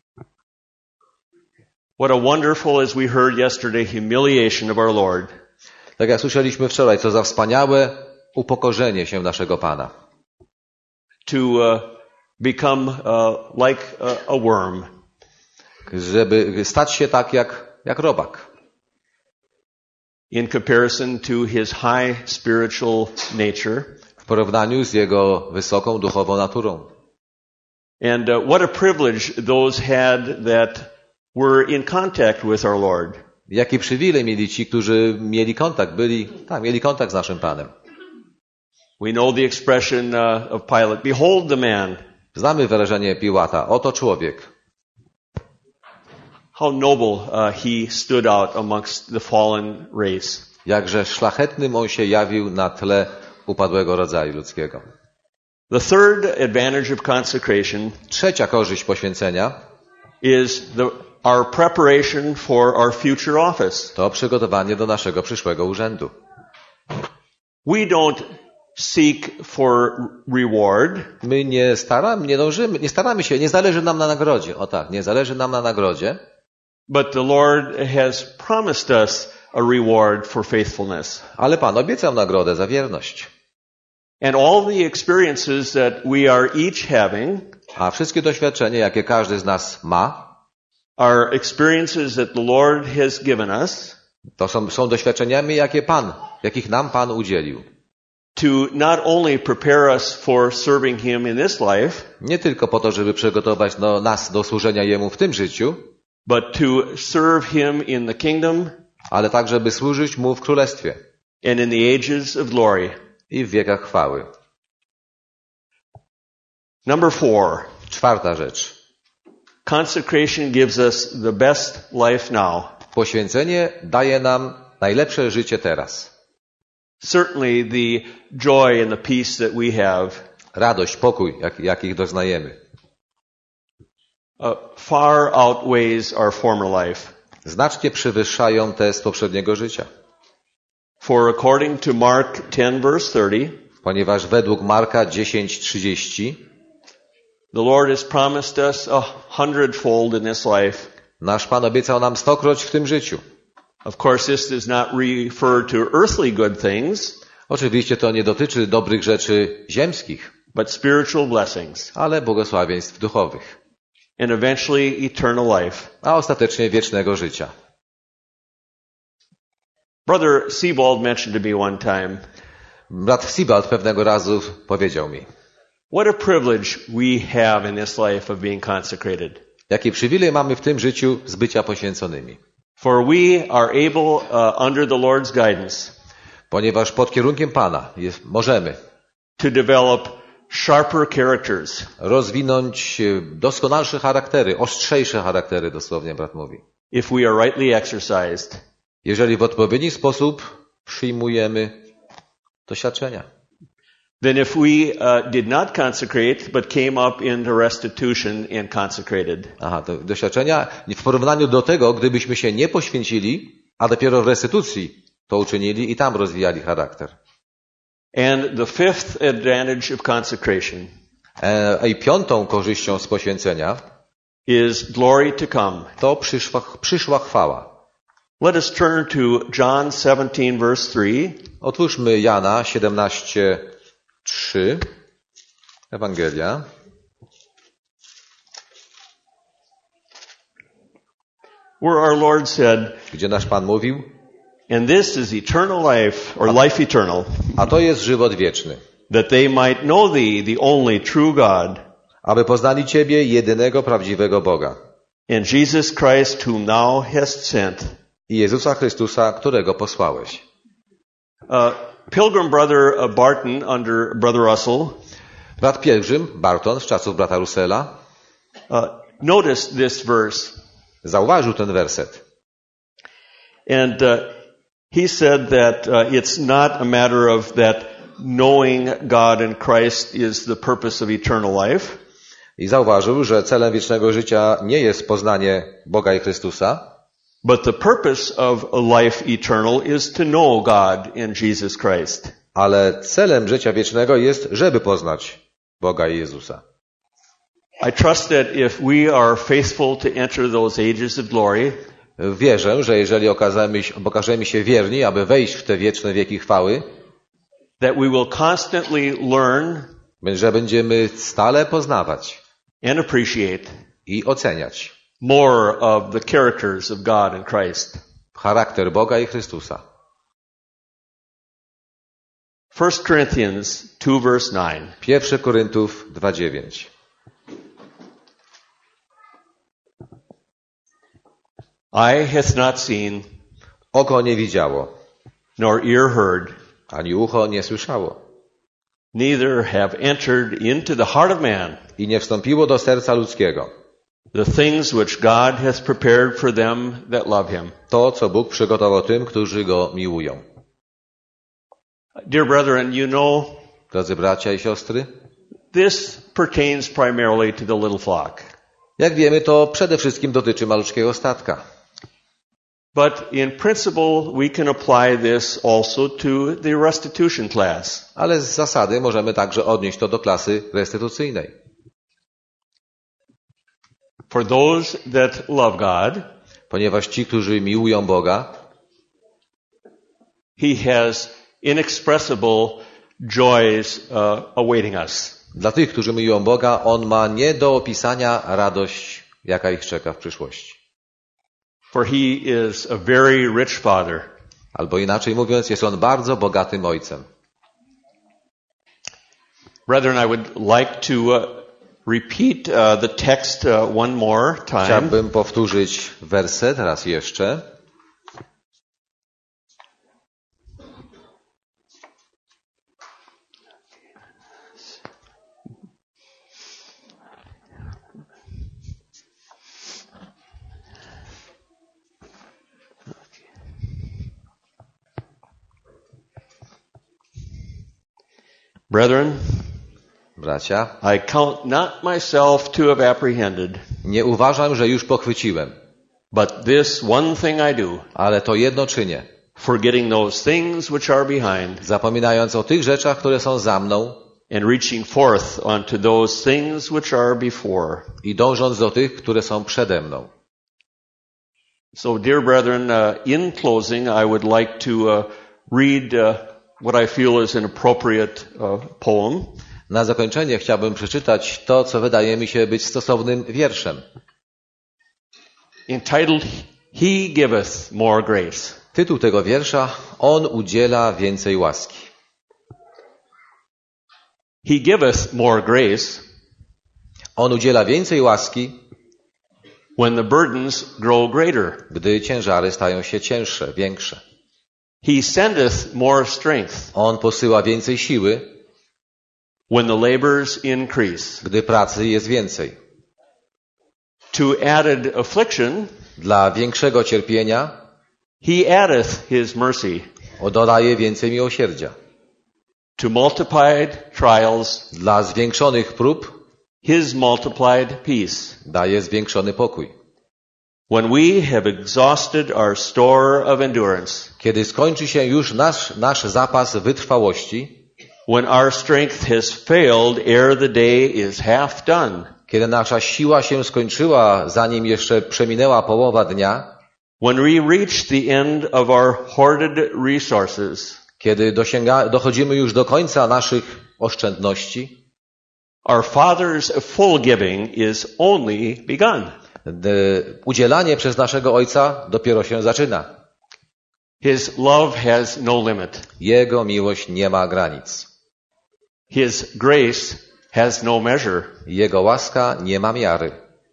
What a wonderful, as we heard yesterday, humiliation of our Lord. Tak jak słyszeliśmy wczoraj, co za wspaniałe upokorzenie się naszego Pana. To uh, become uh, like a, a worm. Żeby stać się tak jak, jak robak. In comparison to His high spiritual nature. W porównaniu z Jego wysoką duchową naturą. And uh, what a privilege those had that were in contact with our Lord. Jaki przywilej mieli ci, którzy mieli kontakt, byli, tak, mieli kontakt z naszym Panem. We know the expression uh, of Pilate, behold the man. Znamy wyrażenie Piłata, oto człowiek. How noble uh, he stood out amongst the fallen race. Jakże szlachetnym on się jawił na tle upadłego rodzaju ludzkiego. The third advantage of consecration Trzecia korzyść poświęcenia is the, our preparation for our future office. to przygotowanie do naszego przyszłego urzędu. We don't seek for reward, My nie staramy, nie dążymy, nie staramy się, nie zależy nam na nagrodzie. O tak, nie zależy nam na nagrodzie, but the Lord has promised us a reward for faithfulness. ale Pan obiecał nagrodę za wierność. And all the experiences that we are each having A wszystkie doświadczenia, jakie każdy z nas ma, are experiences that the Lord has given us to są, są doświadczeniami, jakie Pan, jakich nam Pan udzielił. to not only prepare us for serving Him in this life, Nie tylko po to, żeby przygotować do nas do służenia Jemu w tym życiu, but to serve Him in the kingdom ale tak, żeby służyć Mu w Królestwie and in the ages of glory. i w wiekach chwały. Number four, Czwarta rzecz. consecration gives us the best life now. Poświęcenie daje nam najlepsze życie teraz. Certainly the joy and the peace that we have Radość, pokój, jak, jakich doznajemy. uh, far outweighs our former life. Znacznie przewyższają te z poprzedniego życia. For according to Mark ten verse thirty, Ponieważ według Marka dziesięć trzydzieści the Lord has promised us a hundredfold in this life. nasz Pan obiecał nam stokroć w tym życiu. Of course, this does not refer to earthly good things, Oczywiście to nie dotyczy dobrych rzeczy ziemskich, but spiritual blessings ale błogosławieństw duchowych, and eventually eternal life. a ostatecznie wiecznego życia. Brother Sebald mentioned to me one time, Brat Sibald pewnego razu powiedział mi, what a privilege we have in this life of being consecrated. jaki przywilej mamy w tym życiu z bycia poświęconymi. For we are able, uh, under the Lord's guidance, Ponieważ pod kierunkiem Pana jest, możemy to develop sharper characters. Rozwinąć doskonalsze charaktery, ostrzejsze charaktery, dosłownie brat mówi. If we are rightly exercised. Jeżeli w odpowiedni sposób przyjmujemy doświadczenia. Then if we uh, did not consecrate, but came up into restitution and consecrated. Aha, to doświadczenia w porównaniu do tego, gdybyśmy się nie poświęcili, a dopiero w restytucji to uczynili i tam rozwijali charakter. And the fifth advantage of consecration. E, I piątą korzyścią z poświęcenia is glory to come. To przyszła, przyszła chwała. Let us turn to John seventeen verse three. Otwórzmy Jana siedemnaście trzy. Ewangelia. Where our Lord said, gdzie nasz Pan mówił, and this is eternal life, or life eternal. A to jest żywot wieczny. That they might know thee, the only true God. Aby poznali Ciebie, jedynego prawdziwego Boga. And Jesus Christ, whom thou hast sent. I Jezusa Chrystusa, którego posłałeś. Uh, Pilgrim brother Barton under brother Russell. Brat pielgrzym Barton z czasów brata Russella. Uh, noticed this verse. Zauważył ten werset. And uh, he said that uh, it's not a matter of that knowing God and Christ is the purpose of eternal life. I zauważył, że celem wiecznego życia nie jest poznanie Boga i Chrystusa. But the purpose of life eternal is to know God and Jesus Christ. Ale celem życia wiecznego jest, żeby poznać Boga i Jezusa. I trust that if we are faithful to enter those ages of glory, wierzę, że jeżeli okażemy, okażemy się wierni, aby wejść w te wieczne wieki chwały, that we will constantly learn, że będziemy stale poznawać and appreciate i oceniać more of the characters of God and Christ. Charakter Boga i Chrystusa. First Corinthians two verse nine. Pierwszy Koryntów dwa dziewięć. Eye hath not seen, oko nie widziało, nor ear heard, ani ucho nie słyszało, neither have entered into the heart of man, i nie wstąpiło do serca ludzkiego, the things which God hath prepared for them that love him. To, co Bóg przygotował tym, którzy Go miłują. Dear brethren, you know, drodzy bracia i siostry, this pertains primarily to the little flock. Jak wiemy, to przede wszystkim dotyczy maluczkiego statka. But in principle, we can apply this also to the restitution class. Ale z zasady możemy także odnieść to do klasy restytucyjnej. For those that love God, ponieważ ci, którzy miłują Boga, He has inexpressible joys uh, awaiting us. Dla tych, którzy miłują Boga, On ma nie do opisania radość, jaka ich czeka w przyszłości. For He is a very rich Father. Albo inaczej mówiąc, jest On bardzo bogatym Ojcem. Brethren, I would like to uh, repeat uh, the text uh, one more time. Chciałbym powtórzyć werset raz jeszcze. Brethren, bracia, I count not myself to have apprehended. Nie uważam, że już pochwyciłem. But this one thing I do. Ale to jedno czynię. Forgetting those things which are behind. Zapominając o tych rzeczach, które są za mną. And reaching forth unto those things which are before. I dążąc do tych, które są przede mną. So, dear brethren, uh, in closing, I would like to uh, read uh, what I feel is an appropriate uh, poem. Na zakończenie chciałbym przeczytać to, co wydaje mi się być stosownym wierszem. Entitled, He giveth more grace. Tytuł tego wiersza, On udziela więcej łaski. He giveth more grace. On udziela więcej łaski, when the burdens grow greater. Gdy ciężary stają się cięższe, większe. He sendeth more strength. On posyła więcej siły, when the labors increase. gdy pracy jest więcej. To added affliction, Dla większego cierpienia he addeth his mercy. dodaje więcej miłosierdzia. To multiplied trials, Dla zwiększonych prób his multiplied peace. daje zwiększony pokój. When we have exhausted our store of endurance, Kiedy skończy się już nasz, nasz zapas wytrwałości, when our strength has failed ere the day is half done, kiedy nasza siła się skończyła, zanim jeszcze przeminęła połowa dnia, when we reach the end of our hoarded resources, kiedy dosięga, dochodzimy już do końca naszych oszczędności, our Father's full giving is only begun. udzielanie przez naszego Ojca dopiero się zaczyna. His love has no limit. Jego miłość nie ma granic. His grace has no measure. Jego łaska nie ma miary.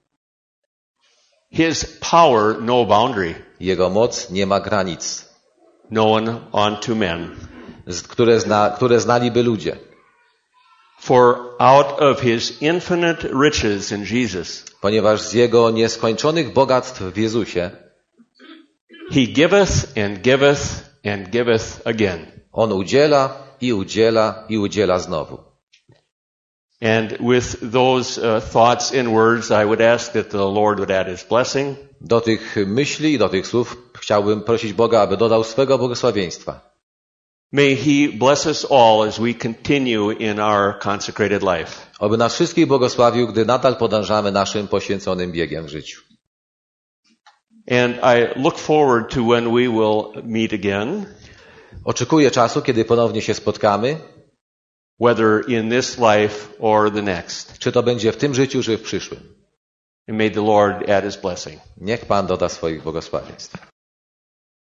His power no boundary, Jego moc nie ma granic, known unto men. które, zna, które znaliby ludzie. For out of his infinite riches in Jesus, Ponieważ z Jego nieskończonych bogactw w Jezusie he giveth and giveth and giveth again. On udziela i udziela i udziela znowu. And with those uh, thoughts and words, I would ask that the Lord would add his blessing. Do tych myśli i do tych słów chciałbym prosić Boga, aby dodał swego błogosławieństwa. May he bless us all as we continue in our consecrated life. Oby nas wszystkich błogosławił, gdy nadal podążamy naszym poświęconym biegiem w życiu. And I look forward to when we will meet again, Oczekuję czasu, kiedy ponownie się spotkamy, whether in this life or the next. czy to będzie w tym życiu, czy w przyszłym. And may the Lord add his blessing. Niech Pan doda swoich błogosławieństw.